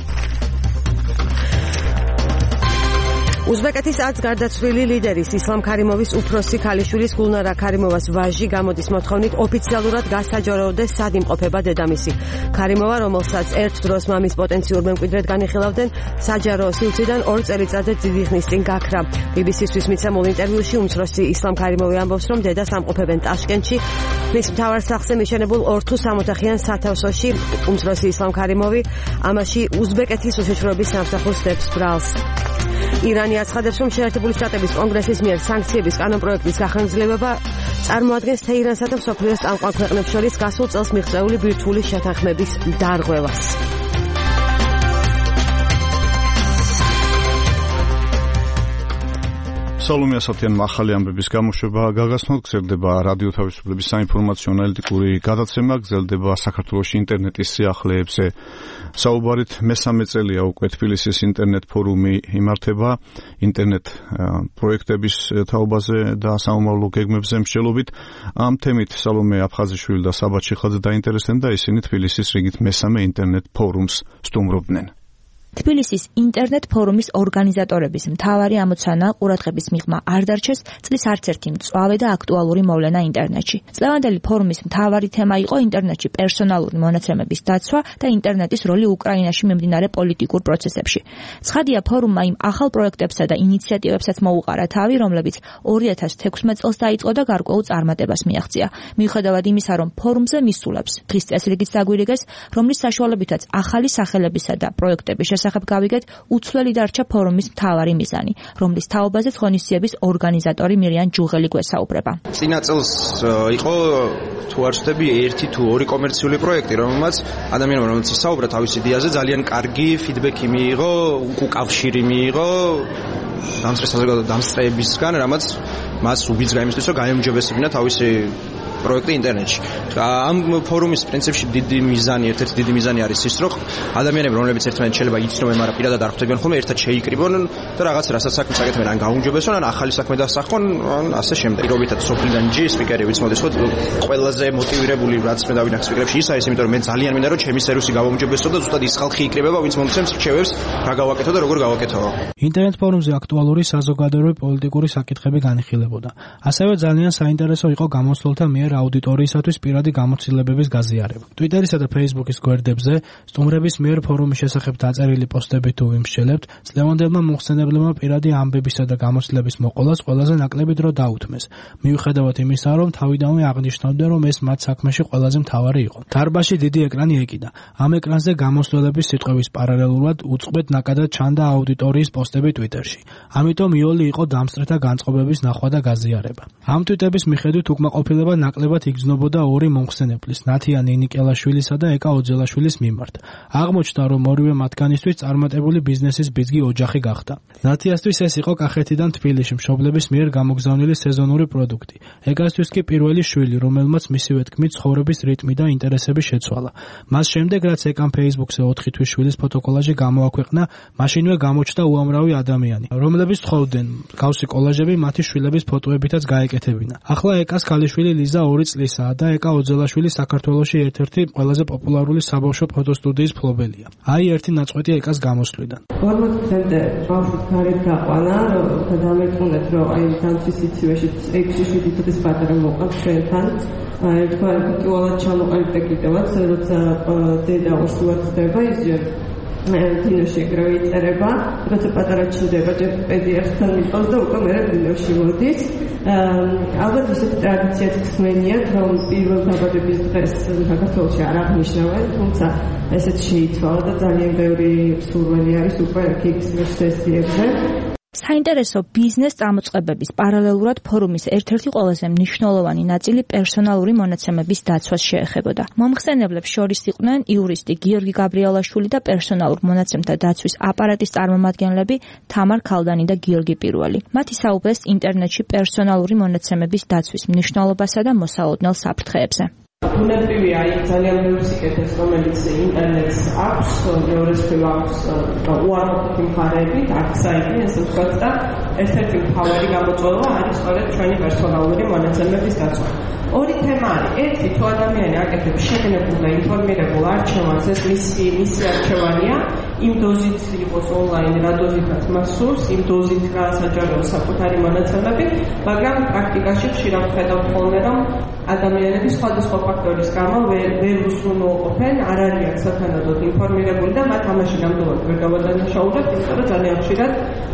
უზბეკეთის ათს გარდაცვლილი ლიდერის ისლამ ქარიმოვის უფროსი ქალიშვილის გულნარა ქარიმოვას ვაჟი გამოდის მოთხოვნით ოფიციალურად გასაჯაროდეს სადიმყოფება დედამისი. ქარიმოვა, რომელსაც ერთ დროს მამის პოტენციურ მემკვიდრედ განიხილავდნენ, საჯარო სივრციდან ორ წელიწადზე დიდი ხნის წინ გაქრა. ბი ბი სი-თვის მიცემულ ინტერვიუში უმცროსი ისლამ ქარიმოვი ამბობს, რომ დედას ამყოფებენ ტაშკენტში, მის მთავარ სახლზე მიშენებულ ორ თუ სამოთახიან სათავსოში. უმცროსი ისლამ ქარიმოვი ამაში უზბეკეთის უშიშროების სამსახურს დებს ბრალს. ირანი აცხადებს, რომ შეერთებული შტატების კონგრესის მიერ სანქციების კანონპროექტის გახანგრძლივება წარმოადგენს თეირანსა და მსოფლიოს წამყვან ქვეყნებს შორის გასულ წელს მიღწეული ბირთვული შეთანხმების დარღვევას. სალომე ასათიანმა ახალი ამბების გამოშვება გაგაცნოთ. გრძელდება რადიო თავისუფლების საინფორმაციო ანალიტიკური გადაცემა, გრძელდება საქართველოში ინტერნეტის სიახლეებზე საუბარით. მესამე წელია უკვე თბილისის ინტერნეტ ფორუმი იმართება ინტერნეტ პროექტების თაობაზე და სამომავლო გეგმებზე მსჯელობით. ამ თემით სალომე აფხაზიშვილი და საბა ჩიხაძე დაინტერესდნენ და ისინი თბილისის რიგით მესამე ინტერნეტ ფორუმს სტუმრობდნენ. თბილისის ინტერნეტ ფორუმის ორგანიზატორების მთავარი ამოცანა ყურადღების მიღმა არ დარჩეს წლის არც ერთი მწვავე და აქტუალური მოვლენა ინტერნეტში. წლევანდელი ფორუმის მთავარი თემა იყო ინტერნეტში პერსონალური მონაცემების დაცვა და ინტერნეტის როლი უკრაინაში მიმდინარე პოლიტიკურ პროცესებში. ცხადია, ფორუმმა იმ ახალ პროექტებსა და ინიციატივებსაც მოუყარა თავი, რომლებიც ორი ათას თექვსმეტ წელს დაიწყო და გარკვეულ წარმატებას მიაღწია. მიუხედავად იმისა, რომ ფორუმზე მისულებს დღის წესრიგიც დაგვირიგეს, რომლის საშუალებითაც ახალი სახელებისა და პროექტების შესახებ გავიგეთ, უცვლელი დარჩა ფორუმის მთავარი მიზანი, რომლის თაობაზეც ღონისძიების ორგანიზატორი მირიან ჯუღელი გვესაუბრება. წინა წელს იყო თუ არ ვცდები ერთი თუ ორი კომერციული პროექტი, რომელმაც ადამიანებმა რომელიც საუბრა თავის იდეაზე ძალიან კარგი ფიდბექი მიიღო, უკავშირი მიიღო დამსწრეებისგან, რამაც მას უბიძგა იმისთვის, რომ გაემჯობესებინა თავისი პროექტი ინტერნეტში. ამ ფორუმის პრინციპში დიდი მიზანი, ერთ-ერთი დიდი მიზანი არის ის, რომ ადამიანები, რომლებიც ერთმანეთს შეიძლება იცნობენ, მაგრამ პირადად არ ხვდებიან ხოლმე, ერთად შეიკრიბონ და რაღაც რასაც საქმე საკეთებენ, ან გაუმჯობესონ, ან ახალი საქმე დასახონ, ან ასე შემდეგ. პირობითად სოფლიდან ჯი სპიკერი ვიცი მოდის ხო, ყველაზე მოტივირებული რაც მე დავინახე სპიკერებში ის არის, იმიტომ რომ მე ძალიან მინდა რომ ჩემი სერვისი გავაუმჯობესო და ზუსტად ის ხალხი იკრიბება, ვინც მომცემს რჩევებს, რა გავაკეთო და როგორ გავაკეთო. ინტერნეტ ფორუმზე აქტუალური საზოგადოებრივი პოლიტიკური საკითხები განიხილებოდა. ასევე ძალიან საინტერესო იყო გამოსვლელთა მიერ აუდიტორიისათვის პირადი გამოცდილებების გაზიარება. Twitter-ისა და Facebook-ის გვერდებზე სტუმრების მიერ ფორუმის შესახებ დაწერილი პოსტები თუ ვიმსჯელებთ, წლევანდელმა მოხსენებლებმა პირადი ამბებისა და გამოცდილების მოყოლას ყველაზე ნაკლები დრო დაუთმეს. მიუხედავად იმისა, რომ თავიდანვე აღნიშნავდნენ, რომ ეს მათ საქმეში ყველაზე მთავარი იყო. დარბაზში დიდი ეკრანი ეკიდა. ამ ეკრანზე გამოსვლელების სიტყვების პარალელურად უწყბად ნაკადად ჩანდა აუდიტორიის პოსტები Twitter-ში. ამიტომ იოლი იყო დამსწრეთა განწყობების ნახვა და გაზიარება. ამ ტვიტების მიხედვით უკმაყოფილება ნაკლებად იგრძნობოდა ორი მომხსენებლის, ნათია ნინიკელაშვილისა და ეკა ოძელაშვილის მიმართ. აღმოჩნდა, რომ ორივე მათგანისთვის წარმატებული ბიზნესის ბიძგი ოჯახი გახდა. ნათიასთვის ეს იყო კახეთიდან თბილისში მშობლების მიერ გამოგზავნილი სეზონური პროდუქტი. ეკასთვის კი პირველი შვილი, რომელმაც მისივე თქმით ცხოვრების რიტმი და ინტერესები შეცვალა. მას შემდეგ, რაც ეკამ Facebook-ზე ოთხი თვის შვილის ფოტოკოლაჟი გამოაქვეყნა, მაშინვე გამოჩნდა უამრავი ადამიანი, რომლებიც თხოვდნენ გავსი კოლაჟები მათი შვილების ფოტოებითაც გაეკეთებინა. ახლა ეკას ქალიშვილი ლიზა ორი წლისაა და ეკა ოძელაშვილი საქართველოში ერთ-ერთი ყველაზე პოპულარული საბავშვო ფოტოსტუდიის მფლობელია. აი ერთი ნაწყვეტი ეკას გამოსვლიდან. ორმოცი წლამდე ბავშვს გარეთ გაყვანა, და დამეტყუნეთ, რომ აი განცის სიცივეში ექვსი შვიდი წლის პატარა მოყავთ ჩვენთან. თქვა ფუტკოლად ჩამოყალიბდა კიდევაც, როცა დედა ორსულად ხდება, ის ჯერ დინოში ეგრევე იწერება, როცა პატარა ჩნდება, ჯერ პედიატრთან მიყავს და უკვე მერე დინოში მოდის. ალბათ ისეთი ტრადიციაც ხსნენიათ, რომ პირველ დაბადების დღეს საქართველოში არ აღნიშნავენ, თუმცა ესეც შეიცვალა და ძალიან ბევრი მსურველი არის უკვე კიქს სესიებზე. საინტერესო ბიზნეს წამოწყებების პარალელურად ფორუმის ერთ-ერთი ყველაზე მნიშვნელოვანი ნაწილი პერსონალური მონაცემების დაცვას შეეხებოდა. მომხსენებლებს შორის იყვნენ იურისტი გიორგი გაბრიელაშვილი და პერსონალურ მონაცემთა დაცვის აპარატის წარმომადგენლები თამარ ქალდანი და გიორგი პირველი. მათ ისაუბრეს ინტერნეტში პერსონალური მონაცემების დაცვის მნიშვნელობასა და მოსალოდნელ საფრთხეებზე. ბუნებრივია აი ძალიან ბევრი სიკეთეს, რომელიც ინტერნეტს აქვს, მეორე მხრივ აქვს უარყოფითი მხარეები, აქცაიდი, ესე ვთქვათ და ერთ-ერთი მთავარი გამოწვევა არის სწორედ ჩვენი პერსონალური მონაცემების დაცვა. ორი თემა არის. ერთი, თუ ადამიანი აკეთებს შეგნებულ და ინფორმირებულ არჩევანს, ეს მისი მისი არჩევანია, იმ დოზით იყოს ონლაინ, რა დოზითაც მას სურს, იმ დოზით რა საჯაროა საკუთარი მონაცემები, მაგრამ პრაქტიკაში ხშირად ვხედავთ ხოლმე, რომ ადამიანები სხვადასხვა ფაქტორის გამო ვერ უსრულმოყოფენ, არ არიან საფრთხოდ ინფორმირებული და მათ ამაში ნამდვილად ვერ გავადანაშაულებთ, იმიტომ რომ ძალიან ხშირად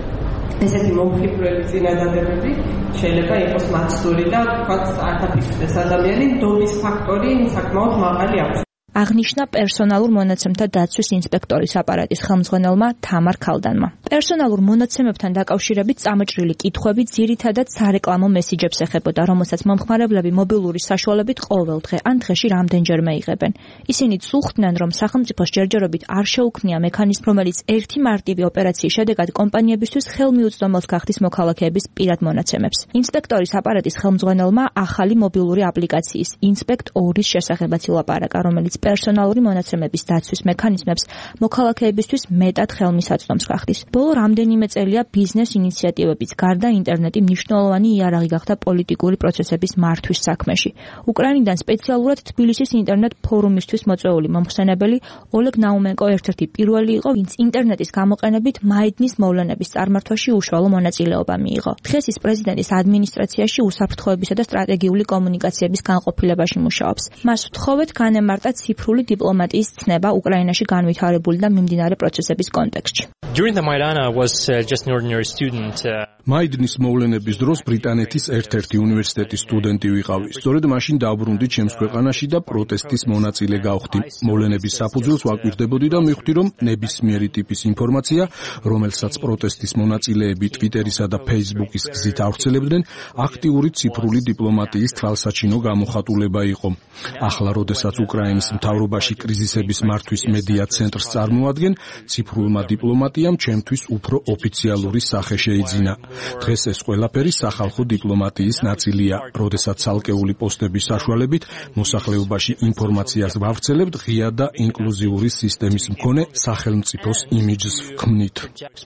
ესეთი მომხიბვლელი წინადადებები შეიძლება იყოს მაცდური და თქვათ არ დაფიქრდეს ადამიანი, დობის ფაქტორი საკმაოდ მაღალი აქვს. აღნიშნა პერსონალურ მონაცემთა დაცვის ინსპექტორის აპარატის ხელმძღვანელმა თამარ ქალდანმა. პერსონალურ მონაცემებთან დაკავშირებით წამოჭრილი კითხვები ძირითადად სარეკლამო მესიჯებს ეხებოდა, რომელსაც მომხმარებლები მობილური საშუალებით ყოველ დღე ან დღეში რამდენჯერმე იღებენ. ისინი წუხდნენ, რომ სახელმწიფოს ჯერჯერობით არ შეუქმნია მექანიზმი, რომელიც ერთი მარტივი ოპერაციის შედეგად კომპანიებისთვის ხელმიუწვდომელს გახდის მოქალაქეების პირად მონაცემებს. ინსპექტორის აპარატის ხელმძღვანელმა ახალი მობილური აპლიკაციის ინსპექტ ორის შესახებაც ილაპარაკა, რომელიც პერსონალური მონაცემების დაცვის მექანიზმებს მოქალაქეებისთვის მეტად ხელმისაწვდომს გახდის. ბოლო რამდენიმე წელია ბიზნეს ინიციატივების გარდა ინტერნეტი მნიშვნელოვანი იარაღი გახდა პოლიტიკური პროცესების მართვის საქმეში. უკრაინიდან სპეციალურად თბილისის ინტერნეტ ფორუმისთვის მოწვეული მომხსენებელი ოლეგ ნაუმენკო ერთ-ერთი პირველი იყო, ვინც ინტერნეტის გამოყენებით მაიდნის მოვლენების წარმართვაში უშუალო მონაწილეობა მიიღო. დღეს ის პრეზიდენტის ადმინისტრაციაში უსაფრთხოებისა და სტრატეგიული კომუნიკაციების განყოფილებაში მუშაობს. მას ვთხოვეთ განემარტა ციფრული დიპლომატიის ცნება უკრაინაში განვითარებული და მიმდინარე პროცესების კონტექსტში. During the Maidan I was uh, just an ordinary student. მაიდნის მოვლენების დროს ბრიტანეთის ერთ-ერთი უნივერსიტეტის სტუდენტი ვიყავი. სწორედ მაშინ დაბრუნდი ჩემს ქვეყანაში და პროტესტის მონაწილე გავხდი. მოვლენების საფუძველს ვაკვირდებოდი და მივხვდი, რომ ნებისმიერი ტიპის ინფორმაცია, რომელსაც პროტესტის მონაწილეები ტვიტერისა და ფეისბუქის გზით ავრცელებდნენ, აქტიური ციფრული დიპლომატიის თვალსაჩინო გამოხატულება იყო. ახლა, როდესაც უკრაინის მთავრობაში კრიზისების მართვის მედია ცენტრს წარმოადგენ, ციფრულმა დიპლომატიამ ჩემთვის უფრო ოფიციალური სახე შეიძინა. დღეს ეს ყველაფერი სახალხო დიპლომატიის ნაწილია, როდესაც ცალკეული პოსტების საშუალებით მოსახლეობაში ინფორმაციას ვავრცელებთ ღია და ინკლუზიური სისტემის მქონე სახელმწიფოს იმიჯს ვქმნით.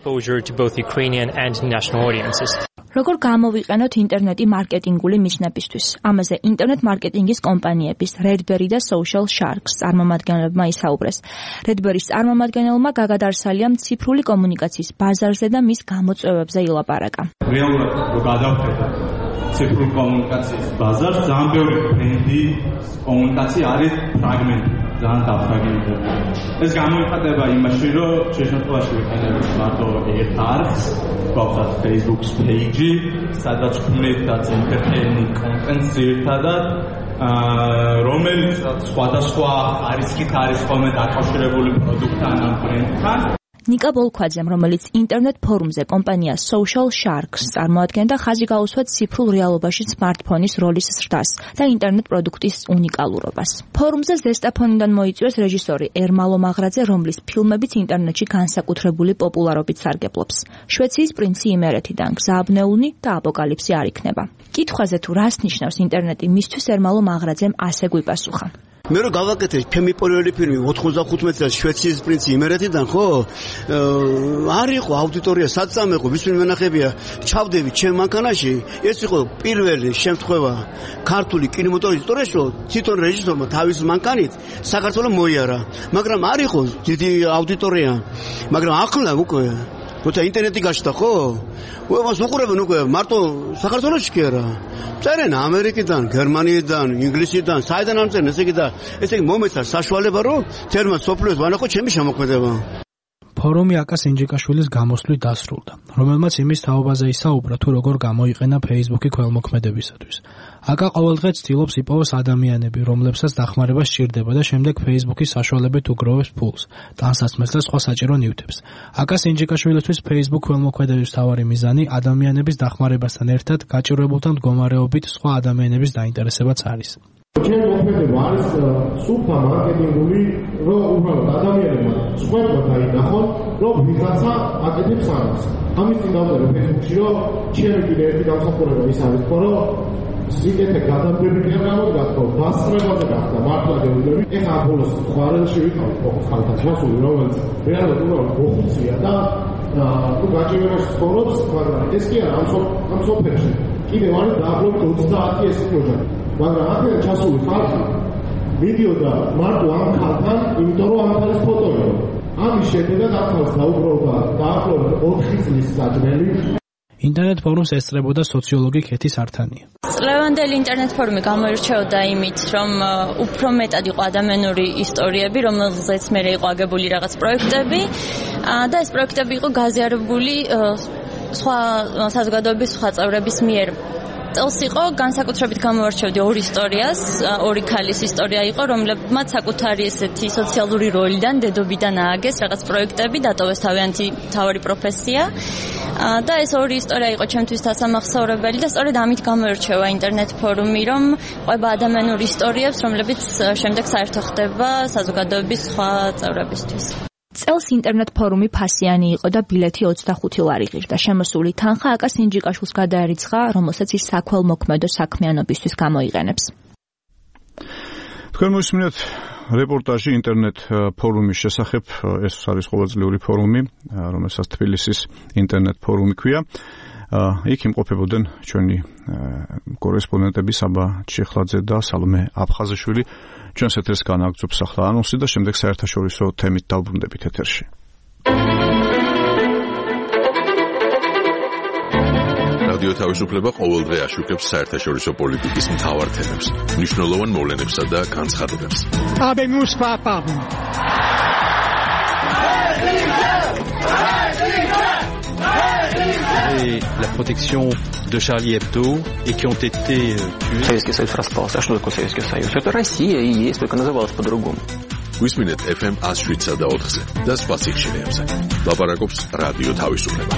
როგორ გამოვიყენოთ ინტერნეტი მარკეტინგული მიზნებისთვის? ამაზე ინტერნეტ მარკეტინგის კომპანიების Redberry და Social Sharks წარმომადგენლებმა ისაუბრეს. Redberry-ის წარმომადგენელმა გაგადარსალიამ ციფრული კომუნიკაციის ბაზარზე და მის გამოწვევებზე ილაპარაკა. რეალურად რო გადავხედოთ ციფრული კომუნიკაციის ბაზარს, ძალიან ბევრი ბრენდი კომუნიკაცია არის ფრაგმენტი, ძალიან დაფრაგმენტებული. ეს გამოიხატება იმაში, რომ შეშფოთებაში ვიყენებთ მარტო ერთ არხს, გვაქვს Facebook-ის page-ი, სადაც ქმნით entertaining content-ს ერთადად, რომელიც სხვადასხვა ხარისხით არის ხოლმე დაკავშირებული პროდუქტთან ან ბრენდთან. ნიკა ბოლქვაძემ, რომელიც ინტერნეტ ფორუმზე კომპანია Social Sharks წარმოადგენდა, ხაზი გაუსვა ციფრულ რეალობაში smartphone-ის როლის ზრდას და ინტერნეტ პროდუქტის უნიკალურობას. ფორუმზე ზესტაფონიდან მოიწვიეს რეჟისორი ერმალო მაღრაძე, რომლის ფილმებიც ინტერნეტში განსაკუთრებული პოპულარობით სარგებლობს. შვეციის პრინცი იმერეთიდან, გზააბნეულნი და აპოკალიფსი არ იქნება. კითხვაზე თუ რას ნიშნავს ინტერნეტი მისთვის ერმალო მაღრაძემ ასე გვიპასუხა. მე რო გავაკეთე ჩემი პირველი ფილმი ოთხმოცდახუთი წელს შვეციის პრინცი იმერეთიდან, ხო? არ იყო აუდიტორია საწამე იყო, ვის მენახებია, ჩავდები ჩემ მანქანაში, ეს იყო პირველი შემთხვევა ქართული კინემატოგრაფიის ისტორიაში, რომ თვითონ რეჟისორმა თავის მანქანით საქართველოს მოიარა, მაგრამ არ იყო დიდი აუდიტორია, მაგრამ ახლა უკვე როცა ინტერნეტი გაჩნდა, ხო? უებას უყურებენ უკვე მარტო საქართველოში კი არა. წერენ ამერიკიდან, გერმანიიდან, ინგლისიდან, საიდან არ წერენ, ესე იგი და ესე იგი მომეცა საშუალება, რომ თერმა სოფლიოს ვანახო ჩემი შემოქმედება. ფორუმი აკა სინჯიკაშვილის გამოსვლით დასრულდა, რომელმაც იმის თაობაზე ისაუბრა, თუ როგორ გამოიყენა Facebook-ი ქველმოქმედებისათვის. აკა ყოველდღე ცდილობს იპოვოს ადამიანები, რომლებსაც დახმარება სჭირდება და შემდეგ Facebook-ის საშუალებით უგროვებს ფულს, ტანსაცმელს და სხვა საჭირო ნივთებს. აკა სინჯიკაშვილისთვის Facebook ქველმოქმედების მთავარი მიზანი ადამიანების დახმარებასთან ერთად გაჭირვებულთა მდგომარეობით სხვა ადამიანების დაინტერესებაც არის. ჩემი მოქმედება არის სუფთა მარკეტინგული, რომ უბრალოდ ადამიანებმა სხვებმა დაინახონ, რომ ვიღაცა აკეთებს ამას. ამის წინ დავწერე Facebook-ში, რომ ჩემი კიდე ერთი გამოსახულება ის არის, რომ სიკეთე გადამდებები არ გამოგახო, დასწრებაზე გახდა მართლა გეუბნები. ეხლა აბოლოს ხვარელში ვიყავ, ხალხთა ჩასული, რომელიც რეალურად უბრალოდ მოხუცია და თუ გაჭირვებას ცხოვრობს, მაგრამ ეს კი არა ამ სოფელში. კიდევ არის დაახლოებით ოცდაათი ეს პროჟექტი. მაგრამ აქედან ჩასული ხალხი მიდიოდა მარტო ამ ხალხთან, იმიტომ რომ ამ ხალხის ფოტო იყო. ამის შედეგად ამ ხალხს დაუბრუნდა დაახლოებით ოთხი წლის საჭმელი. ინტერნეტ ფორუმს ესწრებოდა სოციოლოგი ქეთი სართანია. წლევანდელი ინტერნეტ ფორუმი გამოირჩეოდა იმით, რომ უფრო მეტად იყო ადამიანური ისტორიები, რომელზეც მერე იყო აგებული რაღაც პროექტები და ეს პროექტები იყო გაზიარებული სხვა საზოგადოების სხვა წევრების მიერ. წელს იყო განსაკუთრებით გამოვარჩევდი ორი ისტორიას, ორი ქალის ისტორია იყო, რომლებმაც საკუთარი ესეთი სოციალური როლიდან, დედობიდან ააგეს რაღაც პროექტები, დატოვეს თავიანთი თავარი პროფესია. და ეს ორი ისტორია იყო ჩემთვის დასამახსოვრებელი და სწორედ ამით გამოირჩევა ინტერნეტ ფორუმი, რომ ყვება ადამიანურ ისტორიებს, რომლებიც შემდეგ საერთო ხდება საზოგადოების სხვა წევრებისთვის. წელს ინტერნეტ ფორუმი ფასიანი იყო და ბილეთი ოცდახუთი ლარი ღირდა. შემოსული თანხა აკა სინჯიკაშვილს გადაერიცხა, რომელსაც ის საქველმოქმედო საქმიანობისთვის გამოიყენებს. თქვენ მოსმენთ რეპორტაჟი ინტერნეტ ფორუმის შესახებ. ეს არის ყოველწლიური ფორუმი, რომელსაც თბილისის ინტერნეტ ფორუმი ქვია. იქ იმყოფებოდნენ ჩვენი კორესპონდენტები საბა ჩიხლაძე და სალომე აფხაზიშვილი. ჩვენს ეთერს განაგრძობს ახლა ანონსი და შემდეგ საერთაშორისო თემით დავბრუნდებით ეთერში. რადიო თავისუფლება ყოველდღე აშუქებს საერთაშორისო პოლიტიკის მთავარ თემებს, მნიშვნელოვან მოვლენებსა და განცხადებებს. Habemos papam. Et la protection de Charlie Hebdo et qui ont été tués. Советский Союз распался. А что такое Советский Союз? Это Россия и есть, только называлась по-другому. Висминет эф эм one oh seven და ოთხზე და სხვა სიხშირეებზე. ლაპარაკობს რადიო თავისუფლება.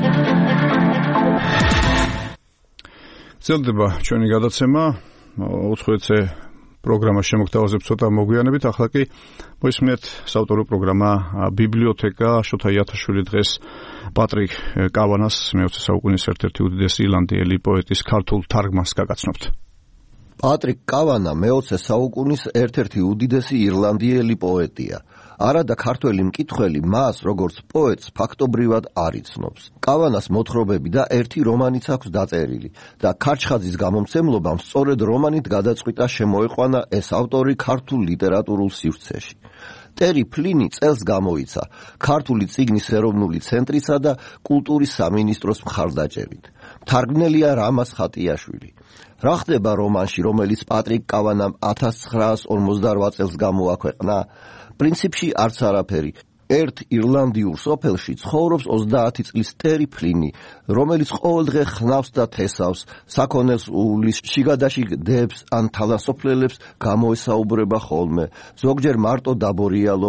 გრძელდება ჩვენი გადაცემა ოთხ-ზე პროგრამა შემოგთავაზებს ცოტა მოგვიანებით. ახლა კი მოისმინეთ საავტორო პროგრამა ბიბლიოთეკა შოთა იათაშვილი დღეს პატრიკ კავანას მეოცე საუკუნის ერთ-ერთი უდიდესი ირლანდიელი პოეტის ქართულ თარგმანს გაგაცნობთ. პატრიკ კავანა მეოცე საუკუნის ერთ-ერთი უდიდესი ირლანდიელი პოეტია. არადა ქართველი მკითხველი მას როგორც პოეტს ფაქტობრივად არ იცნობს. კავანას მოთხრობები და ერთი რომანიც აქვს დაწერილი და ქარჩხაძის გამომცემლობამ სწორედ რომანით გადაწყვიტა შემოეყვანა ეს ავტორი ქართულ ლიტერატურულ სივრცეში. ტერი ფლინი წელს გამოიცა ქართული წიგნის ეროვნული ცენტრისა და კულტურის სამინისტროს მხარდაჭერით. თარგმნელია რამაზ ხატიაშვილი. რა ხდება რომანში, რომელიც პატრიკ კავანამ ათას ცხრაას ორმოცდარვა წელს გამოაქვეყნა? პრინციპში არც არაფერი. ერთ ირლანდიურ სოფელში ცხოვრობს ოცდაათი წლის ტერი ფლინი, რომელიც ყოველდღე ხნავს და თესავს, საქონელს უვლის, შიგადაშიგ დებს ან თალასოფლელებს გამოესაუბრება ხოლმე, ზოგჯერ მარტო დაბორიალობს,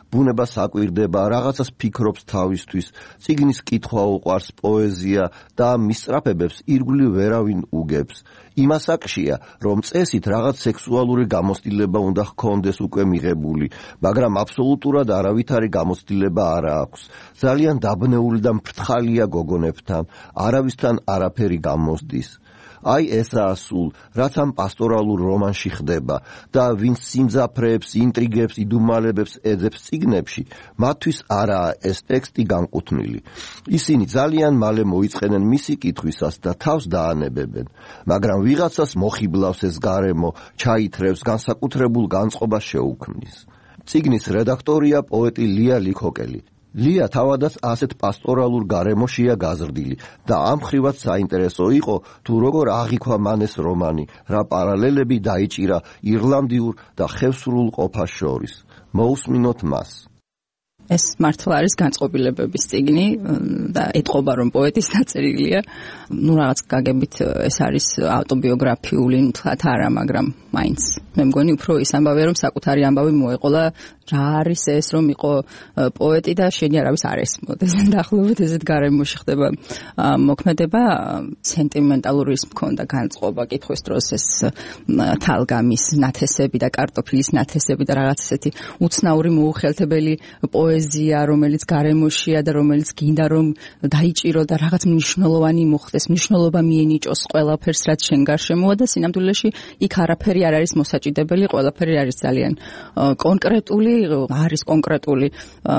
ბუნება საკვირდება, რაღაცას ფიქრობს თავისთვის, წიგნის კითხვა უყვარს, პოეზია და ამ მისწრაფებებს ირგვლივ ვერავინ უგებს. იმას აკშია, რომ წესით რაღაც სექსუალური გამოცდილება უნდა ჰქონდეს უკვე მიღებული, მაგრამ აბსოლუტურად არავითარი გამოცდილება არ აქვს. ძალიან დაბნეული და მფრთხალია გოგონებთან, არავისთან არაფერი გამოსდის. აი ესაა სულ, რაც ამ პასტორალურ რომანში ხდება და ვინც სიმძაფრეებს, ინტრიგებს, იდუმალებებს ეძებს წიგნებში, მათთვის არაა ეს ტექსტი განკუთვნილი. ისინი ძალიან მალე მოიწყენენ მისი კითხვისას და თავს დაანებებენ, მაგრამ ვიღაცას მოხიბლავს ეს გარემო, ჩაითრევს, განსაკუთრებულ განწყობას შეუქმნის. წიგნის რედაქტორია პოეტი ლია ლიქოკელი. ლია თავადაც ასეთ პასტორალურ გარემოშია გაზრდილი და ამ ხრივაც საინტერესო იყო თუ როგორ აღიქვა მან ეს რომანი, რა პარალელები დაიჭირა ირლანდიურ და ხევსურულ ყოფას შორის. მოусმინოთ მას. ეს მართლა არის განწყობილებების წიგნი და ეთყობა რომ პოეტის დაწერილია. ნუ რაღაც გაგებით ეს არის ავტობიოგრაფიული თვათ არა, მაგრამ მაინც მე მგონი უფრო ის ამბავია რომ საკუთარი ამბავი მოეყოლა რა არის ეს რომ იყო პოეტი და შენი არავის არ ესმოდეს. დაახლოებით ესეთ გარემოში ხდება მოქმედება. სენტიმენტალური ის მქონდა განწყობა კითხვის დროს ეს თალგამის ნათესები და კარტოფილის ნათესები და რაღაც ესეთი უცნაური მოუხელთებელი პოეზია, რომელიც გარემოშია და რომელიც გინდა რომ დაიჭირო და რაღაც მნიშვნელოვანი მოხდეს, მნიშვნელობა მიენიჭოს ყველაფერს, რაც შენ გარშემოა და სინამდვილეში იქ არაფერი არ არის მოსაჭიდებელი, ყველაფერი არის ძალიან კონკრეტული, არის კონკრეტული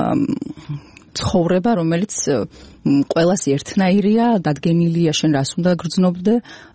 ცხოვრება, რომელიც ყველას ერთნაირია, დადგენილია შენ რას უნდა გრძნობდე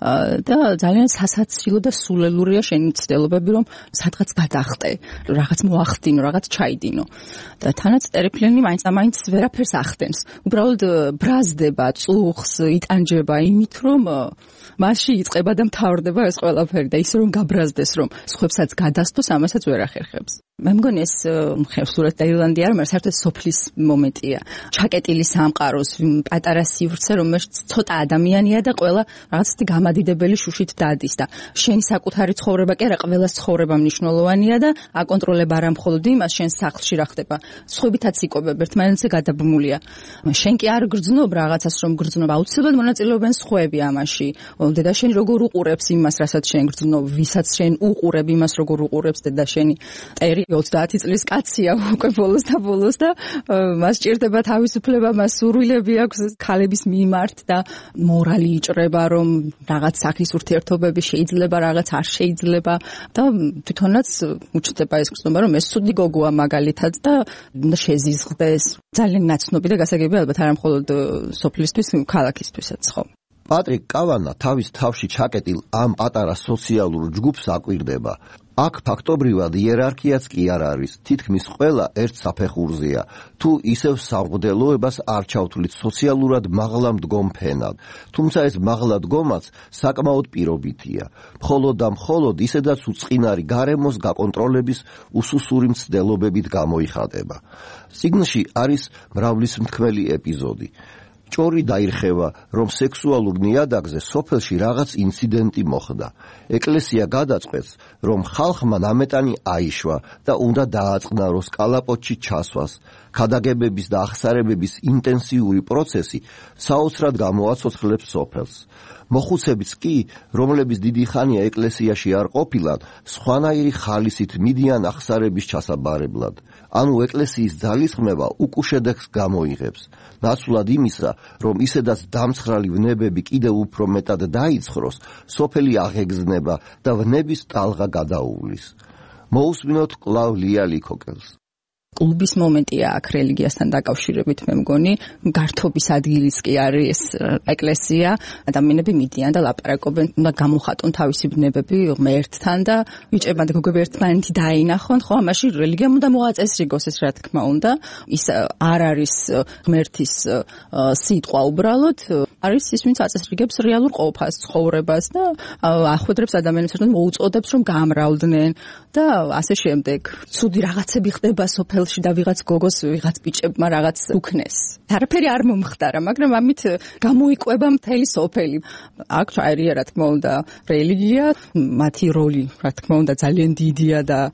და ძალიან სასაცილო და სულელურია შენი ცდილობები რომ სადღაც გადახტე, რაღაც მოახდინო, რაღაც ჩაიდინო. და თანაც ტერიფლენი მაინც ამაინც ვერაფერს ახდენს. უბრალოდ ბრაზდება, წუხს, იტანჯება იმით რომ მასში იწყება და მთავრდება ეს ყველაფერი და ისე რომ გაბრაზდეს რომ სხვებსაც გადასთოს, ამასაც ვერ ახერხებს. მე მგონი ეს ხევსურეთ და ირლანდია არ, მაგრამ საერთოდ სოფლის მომენტია. ჩაკეტილი სამყაროს პატარა სივრცე, რომელშიც ცოტა ადამიანია და ყველა რაღაცეთი გამადიდებელი შუშით დადის და შენი საკუთარი ცხოვრება კი არა, ყველას ცხოვრება მნიშვნელოვანია და აკონტროლება არა მხოლოდ იმას, შენ სახლში რა ხდება, სხვებითაც იკვებებ, ერთმანეთზე გადაბმულია. შენ კი არ გრძნობ რაღაცას, რომ გრძნობ, აუცილებლად მონაწილეობენ სხვები ამაში. დედა შენ როგორ უყურებს იმას, რასაც შენ გრძნობ, ვისაც შენ უყურებ იმას, როგორ უყურებს დედა შენი. ტერი ოცდაათი წლის კაცია უკვე ბოლოს და ბოლოს და მას ჭირდება თავისუფლება, მას სურვილები აქვს ქალების მიმართ და მორალი იჭრება, რომ რაღაც სახის ურთიერთობები შეიძლება, რაღაც არ შეიძლება და თვითონაც უჩნდება ეს გრძნობა, რომ ეს ცუდი გოგოა მაგალითად და უნდა შეზიზღდეს. ძალიან ნაცნობი და გასაგები ალბათ არა მხოლოდ სოფლისთვის, ქალაქისთვისაც ხო. პატრიკ კავანა თავის თავში ჩაკეტილ ამ პატარა სოციალურ ჯგუფს აკვირდება. აქ ფაქტობრივად იერარქიაც კი არ არის, თითქმის ყველა ერთ საფეხურზეა, თუ ისევ სამღვდელოებას არ ჩავთვლით სოციალურად მაღლა მდგომ ფენად, თუმცა ეს მაღლა დგომაც საკმაოდ პირობითია, მხოლოდ და მხოლოდ ისედაც უწყინარი გარემოს გაკონტროლების უსუსური მცდელობებით გამოიხატება. წიგნში არის მრავლისმთქმელი ეპიზოდი. ჭორი დაირხევა, რომ სექსუალურ ნიადაგზე სოფელში რაღაც ინციდენტი მოხდა. ეკლესია გადაწყვეტს, რომ ხალხმა ნამეტანი აიშვა და უნდა დააწყნაროს კალაპოტში ჩასვას. ქადაგებების და ახსარებების ინტენსიური პროცესი საოცრად გამოაცოცხლებს სოფელს. მოხუცებიც კი, რომლებიც დიდი ხანია ეკლესიაში არ ყოფილან, სხვანაირი ხალისით მიდიან ახსარების ჩასაბარებლად. ანუ ეკლესიის ძალისხმევა უკუშედეგს გამოიღებს. ნაცვლად იმისა, რომ ისედაც დამცხრალი ვნებები კიდევ უფრო მეტად დაიცხროს, სოფელი აღეგზნება და ვნების ტალღა გადაუვლის. მოусმინოთ კვლავ ლია ლიქოკელს. კლუბის მომენტია აქ რელიგიასთან დაკავშირებით, მე მგონი, გართობის ადგილიც კი არის ეკლესია, ადამიანები მიდიან და ლაპარაკობენ, უნდა გამოხატონ თავისი ბნებები ღმერთთან და ვიჭებათ გოგოები ერთმანეთი დაინახონ, ხო, ამაში რელიგიამ უნდა მოაწესრიგოს ეს რა თქმა უნდა, ის არ არის ღმერთის სიტყვა უბრალოდ, არის ის, ვინც აწესრიგებს რეალურ ყოფას, ცხოვრებას და ახვედრებს ადამიანებს, რომ მოუწოდებს, რომ გამრავლდნენ და ასე შემდეგ. ცუდი რაღაცები ხდება სოფელ და ვიღაც გოგოს, ვიღაც ბიჭებმა რაღაც უქნეს. არაფერი არ მომხდარა, მაგრამ ამით გამოიკვება მთელი სოფელი. აქ ჩაერია, რა თქმა უნდა, რელიგია, მათი როლი, რა თქმა უნდა, ძალიან დიდია და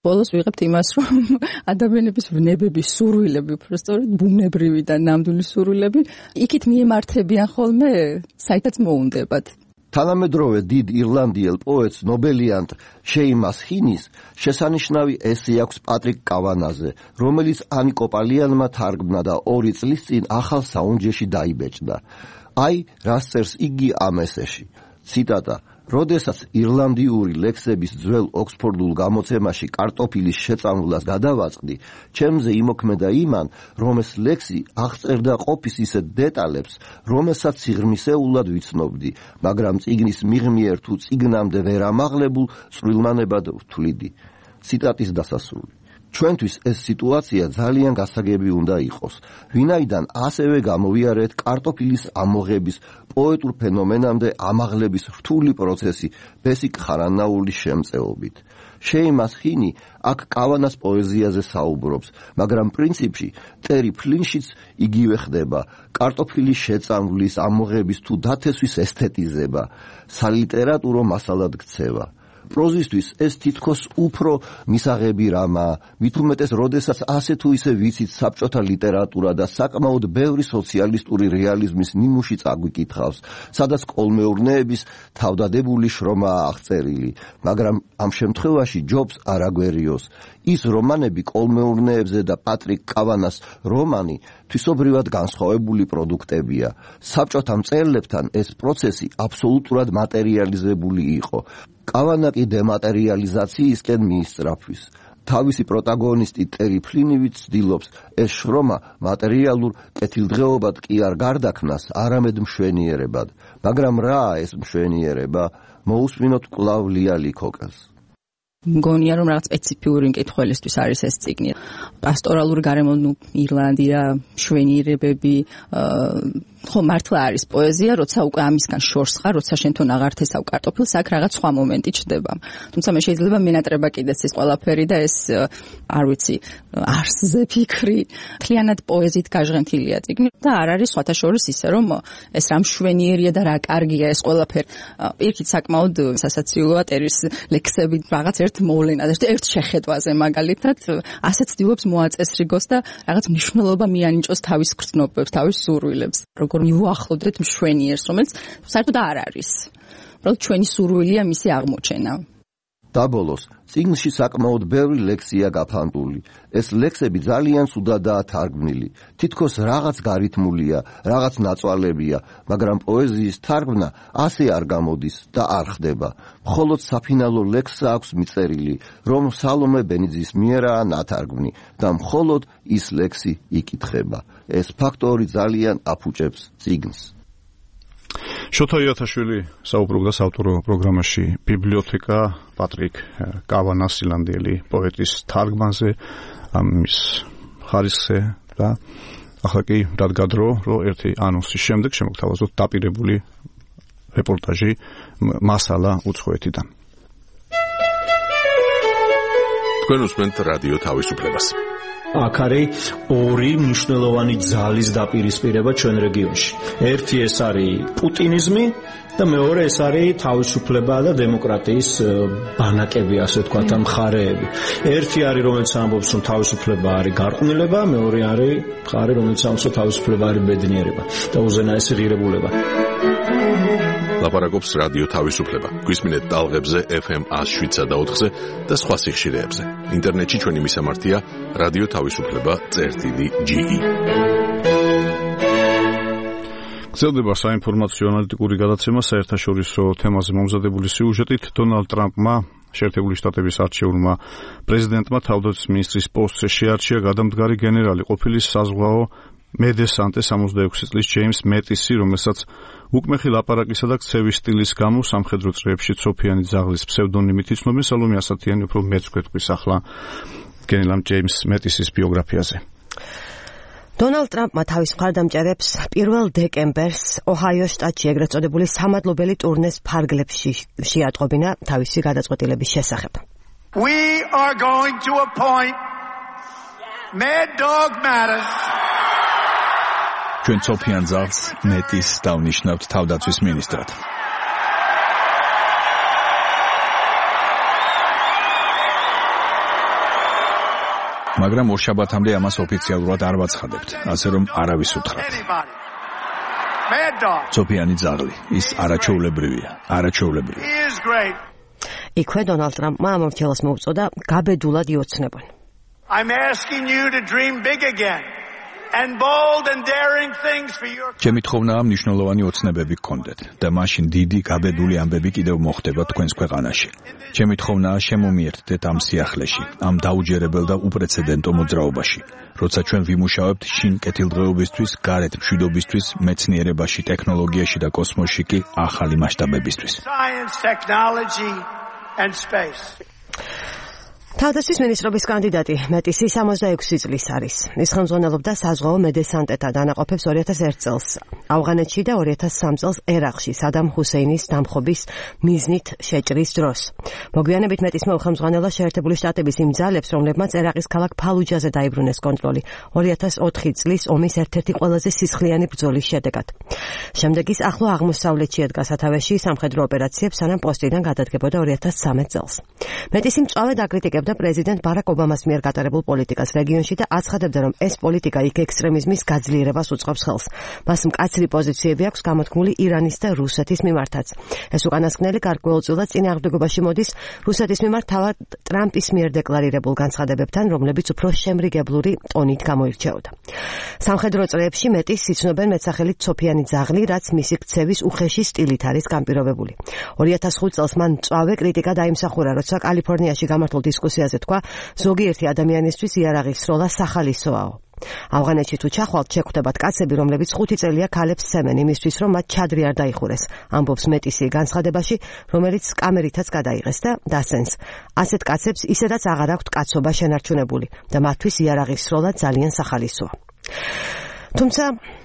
ბოლოს ვიღებთ იმას, რომ ადამიანების ვნებების სურვილები, უბრალოდ ბუნებრივი და ნამდვილი სურვილები, იქით მიემართებიან ხოლმე, საითაც მოუნდებათ. თანამედროვე დიდ ირლანდიელ პოეტს ნობელიანტ შეიმას ჰინის შესანიშნავი ესე აქვს პატრიკ კავანაზე, რომელიც ანი კოპალიანმა თარგმნა და ორი წლის წინ ახალ საუნჯეში დაიბეჭდა. აი, რას წერს იგი ამ ესეში. ციტატა: როდესაც ირლანდიური ლექსების ძველ ოქსფორდულ გამოცემაში კარტოფილის შეწამვლას გადავაწყდი, ჩემზე იმოქმედა იმან, რომ ეს ლექსი აღწერდა ყოფის ისეთ დეტალებს, რომელსაც სიღრმისეულად ვიცნობდი, მაგრამ წიგნის მიღმიერ თუ წიგნამდე ვერ ამაღლებულ წვრილმანებად ვთვლიდი. ციტატის დასასრული. ჩვენთვის ეს სიტუაცია ძალიან გასაგები უნდა იყოს, ვინაიდან ასევე გამოვიარეთ კარტოფილის ამოღების პოეტურ ფენომენამდე ამაღლების რთული პროცესი ბესიკ ხარანაულის შემწეობით. შეიმას ჰინი აქ კავანას პოეზიაზე საუბრობს, მაგრამ პრინციპში ტერი ფლინშიც იგივე ხდება, კარტოფილის შეწამვლის, ამოღების თუ დათესვის ესთეტიზება, სალიტერატურო მასალად ქცევა. პროზისთვის ეს თითქოს უფრო მისაღები რამაა, მით უმეტეს, როდესაც ასე თუ ისე ვიცით საბჭოთა ლიტერატურა და საკმაოდ ბევრი სოციალისტური რეალიზმის ნიმუში წაგვიკითხავს, სადაც კოლმეურნეების თავდადებული შრომაა აღწერილი, მაგრამ ამ შემთხვევაში ჯობს არ აგვერიოს. ის რომანები კოლმეურნეებზე და პატრიკ კავანას რომანი თვისობრივად განსხვავებული პროდუქტებია. საბჭოთა მწერლებთან ეს პროცესი აბსოლუტურად მატერიალიზებული იყო. კავანა კი დემატერიალიზაციისკენ მიისწრაფვის. თავისი პროტაგონისტი ტერი ფლინივიც ცდილობს ეს შრომა მატერიალურ კეთილდღეობად კი არ გარდაქმნას, არამედ მშვენიერებად. მაგრამ რაა ეს მშვენიერება? მოусმინოთ კვლავ ლიალი კოკელს. მგონია რომ რაღაც სპეციფიური მკითხველისთვის არის ეს წიგნი. პასტორალური გარემო, ნუ ირლანდია, მშვენიერებები, ხო მართლა არის პოეზია, როცა უკვე ამისგან შორს ხარ, როცა შენთან აღარ თესავ კარტოფილს, აქ რაღაც სხვა მომენტი ჩდება. თუმცა მე შეიძლება მენატრება კიდეც ის ყველაფერი და ეს არ ვიცი, არსზე ფიქრი, მთლიანად პოეზიით გაჟღენთილია წიგნი და არ არის სხვათა შორის ისე რომ ეს რა მშვენიერია და რა კარგია ეს ყველაფერი. პირიქით საკმაოდ სასაცილოა ტერის ლექსები რაღაც ერთ მოვლენაზე, ერთ შეხედვაზე მაგალითად, ასე ცდილობს მოაწესრიგოს და რაღაც მნიშვნელობა მიანიჭოს თავის გრძნობებს, თავის სურვილებს. როგორ მივუახლოვდეთ მშვენიერს, რომელიც საერთოდ არ არის. უბრალოდ ჩვენი სურვილია მისი აღმოჩენა. დაბოლოს, წიგნში საკმაოდ ბევრი ლექსია გაფანტული. ეს ლექსები ძალიან სუდადაა თარგმნილი. თითქოს რაღაც გარითმულია, რაღაც ნაწვალებია, მაგრამ პოეზიის თარგმნა ასე არ გამოდის და არ ხდება. მხოლოდ საფინალო ლექსს აქვს მიწერილი, რომ სალომე ბენიძის მიერაა ნათარგმნი და მხოლოდ ის ლექსი იკითხება. ეს ფაქტორი ძალიან აფუჭებს წიგნს. შოთა იათაშვილი საუბრობდა საავტორო პროგრამაში ბიბლიოთეკა პატრიკ კავანას ირლანდიელი პოეტის თარგმანზე, ამის ხარისხზე და ახლა კი დადგადრო, რომ ერთი ანონსის შემდეგ შემოგთავაზოთ დაპირებული რეპორტაჟი მასალა უცხოეთიდან. თქვენ უსმენთ რადიო თავისუფლებას. აქ არის ორი მნიშვნელოვანი ძალის დაპირისპირება ჩვენ რეგიონში. ერთი ეს არის პუტინიზმი და მეორე ეს არის თავისუფლება და დემოკრატიის ბანაკები, ასე ვთქვათ, მხარეები. ერთი არის, რომელიც ამბობს, რომ თავისუფლება არის გარყვნილება, მეორე არის მხარე, რომელიც ამბობს, რომ თავისუფლება არის ბედნიერება და უზენაესი ღირებულება. ლაპარაკობს რადიო თავისუფლება. გვისმინეთ ტალღებზე ეფ ემ one oh seven და ოთხზე და სხვა სიხშირეებზე. ინტერნეტში ჩვენი მისამართია რადიო თავისუფლება წერტილი ჯი ი. გრძელდება საინფორმაციო ანალიტიკური გადაცემა საერთაშორისო თემაზე მომზადებული სიუჟეტით. დონალდ ტრამპმა შეერთებული შტატების არჩეულმა პრეზიდენტმა თავდაცვის მინისტრის პოსტზე შეარჩია გადამდგარი გენერალი, ყოფილი საზღვაო მედესანტე სამოცდაექვსი წლის ჯეიმს მეტისი, რომელსაც უკმეხი ლაპარაკისა და ქცევის სტილის გამო სამხედრო წრეებში ცოფიანი ძაღლის ფსევდონიმით იცნობენ. სალომე ასათიანი უფრო მეც გვეტყვის ახლა გენერალ ჯეიმს მეტისის ბიოგრაფიაზე. დონალდ ტრამპმა თავის მხარდამჭერებს პირველ დეკემბერს ოჰაიოს შტატში ეგრეთ წოდებული სამადლობელი ტურნეს ფარგლებში შეატყობინა თავისი გადაწყვეტილების შესახებ. We are going to appoint Mad Dog Mattis. ჩვენ ცოფიან ძაღლს მეტის დავნიშნავთ თავდაცვის მინისტრად. მაგრამ ორ შაბათამდე ამას ოფიციალურად არ ვაცხადებთ, ასე რომ არავის უთხრათ. სოფიანი ძაღლი, ის არაჩვეულებრივია, არაჩვეულებრივი. იქვე დონალდ ტრამპმა ამორჩილას მოუწოდა გაბედულად იოცნებონ. I'm asking you to dream big again and bold and daring things for your ჩემი თხოვნაა მნიშვნელოვანი ოცნებები გქონდეთ და მაშინ დიდი გაბედული ამბები კიდევ მოხდება თქვენს ქვეყანაში. ჩემი თხოვნაა შემომიერთდეთ ამ სიახლეში, ამ დაუჯერებელ და უპრეცედენტო მოძრაობაში, როცა ჩვენ ვიმუშავებთ შინ კეთილდღეობისთვის, გარეთ მშვიდობისთვის, მეცნიერებაში, ტექნოლოგიაში და კოსმოსში კი ახალი მასშტაბებისთვის. science, technology and space. თავდაცვის მინისტრობის კანდიდატი მეტისი სამოცდაექვსი წლის არის. ის ხელმძღვანელობდა საზღვაო მედესანტეთა დანაყოფებს ორი ათას ერთ წელს ავღანეთში და ორი ათას სამ წელს ერაყში სადამ ჰუსეინის დამხობის მიზნით შეჭრის დროს. მოგვიანებით მეტისმა უხელმძღვანელა შეერთებული შტატების იმ ძალებს, რომლებმაც ერაყის ქალაქ ფალუჯაზე დაიბრუნეს კონტროლი ორი ათას ოთხი წლის ომის ერთ-ერთი ყველაზე სისხლიანი ბრძოლის შედეგად. შემდეგ ის ახლო აღმოსავლეთში ედგა სათავეში სამხედრო ოპერაციებს, სანამ პოსტიდან გადადგებოდა ორი ათას ცხრამეტ წელს. მეტისი მწვავედ აკრიტიკებდა და პრეზიდენტ ბარაკ ობამას მიერ გატარებულ პოლიტიკას რეგიონში და აცხადებდა, რომ ეს პოლიტიკა იქ ექსტრემიზმის გაძლიერებას უწყობს ხელს. მას მკაცრი პოზიციები აქვს გამოთქმული ირანის და რუსეთის მიმართაც. ეს უკანასკნელი გარკვეულწილად წინააღმდეგობაში მოდის რუსეთის მიმართ თავად ტრამპის მიერ დეკლარირებულ განცხადებებთან, რომლებიც უფრო შემრიგებლური ტონით გამოირჩეოდა. სამხედრო წრეებში მეტის იცნობენ მეტსახელით სოფიანი ძაღლი, რაც მისი ქცევის უხეში სტილით არის განპირობებული. ორი ათას ხუთ წელს მან მწვავე კრიტიკა დაიმსახურა, როცა კალიფორნიაში გამართულ დისკუსიაზე თქვა, ზოგიერთი ადამიანისთვის იარაღის სროლა სახალისოაო. ავღანეთში თუ ჩახვალთ, შეხვდებათ კაცები, რომლებიც ხუთი წელია ქალებს სცემენ იმისთვის, რომ მათ ჩადრი არ დაიხურეს. ამბობს მეტისი განცხადებაში, რომელიც კამერითაც გადაიღეს და დასცენს. ასეთ კაცებს ისედაც აღარ აქვთ კაცობა შენარჩუნებული და მათთვის იარაღის სროლა ძალიან სახალისოა. თუმცა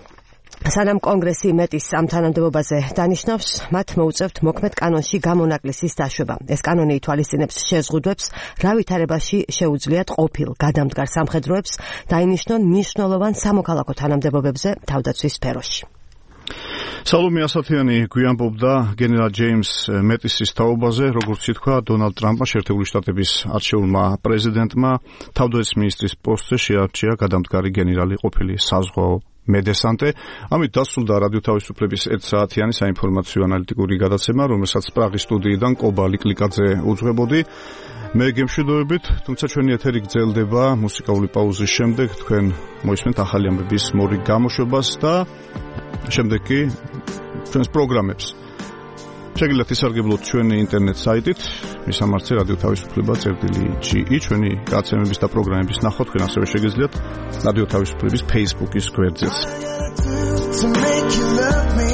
სანამ კონგრესი მეტის ამ თანამდებობაზე დანიშნავს, მათ მოუწევთ მოქმედ კანონში გამონაკლისის დაშვება. ეს კანონი ითვალისწინებს შეზღუდვებს, რა ვითარებაში შეუძლიათ ყოფილ გადამდგარ სამხედროებს დაინიშნონ მნიშვნელოვან სამოქალაქო თანამდებობებზე თავდაცვის სფეროში. სალომე ასათიანი გვიანბობდა გენერალ ჯეიმს მეტისის თაობაზე, როგორც ითქვა, დონალდ ტრამპმა შეერთებული შტატების არჩეულმა პრეზიდენტმა თავდაცვის მინისტრის პოსტზე შეარჩია გადამდგარი გენერალი ყოფილი საზღვაო მედესანტე. ამით დასრულდა რადიო თავისუფლების ერთ საათიანი საინფორმაციო ანალიტიკური გადაცემა, რომელსაც პრაღის სტუდიიდან კობა ლიკლიკაძე უძღვებოდი. მე გემშვიდობებით, თუმცა ჩვენი ეთერი გრძელდება მუსიკალური პაუზის შემდეგ. თქვენ მოისმენთ ახალი ამბების მორიგ გამოშვებას და შემდეგ კი ჩვენს პროგრამებს. შეგიძლიათ ისარგებლოთ ჩვენი ინტერნეტ საიტით, მისამართზე რადიო თავისუფლება წერტილი ჯი. ჩვენი გადაცემების და პროგრამების ნახვა თქვენ ასევე შეგიძლიათ რადიო თავისუფლების Facebook-ის გვერდზეც. To make you love me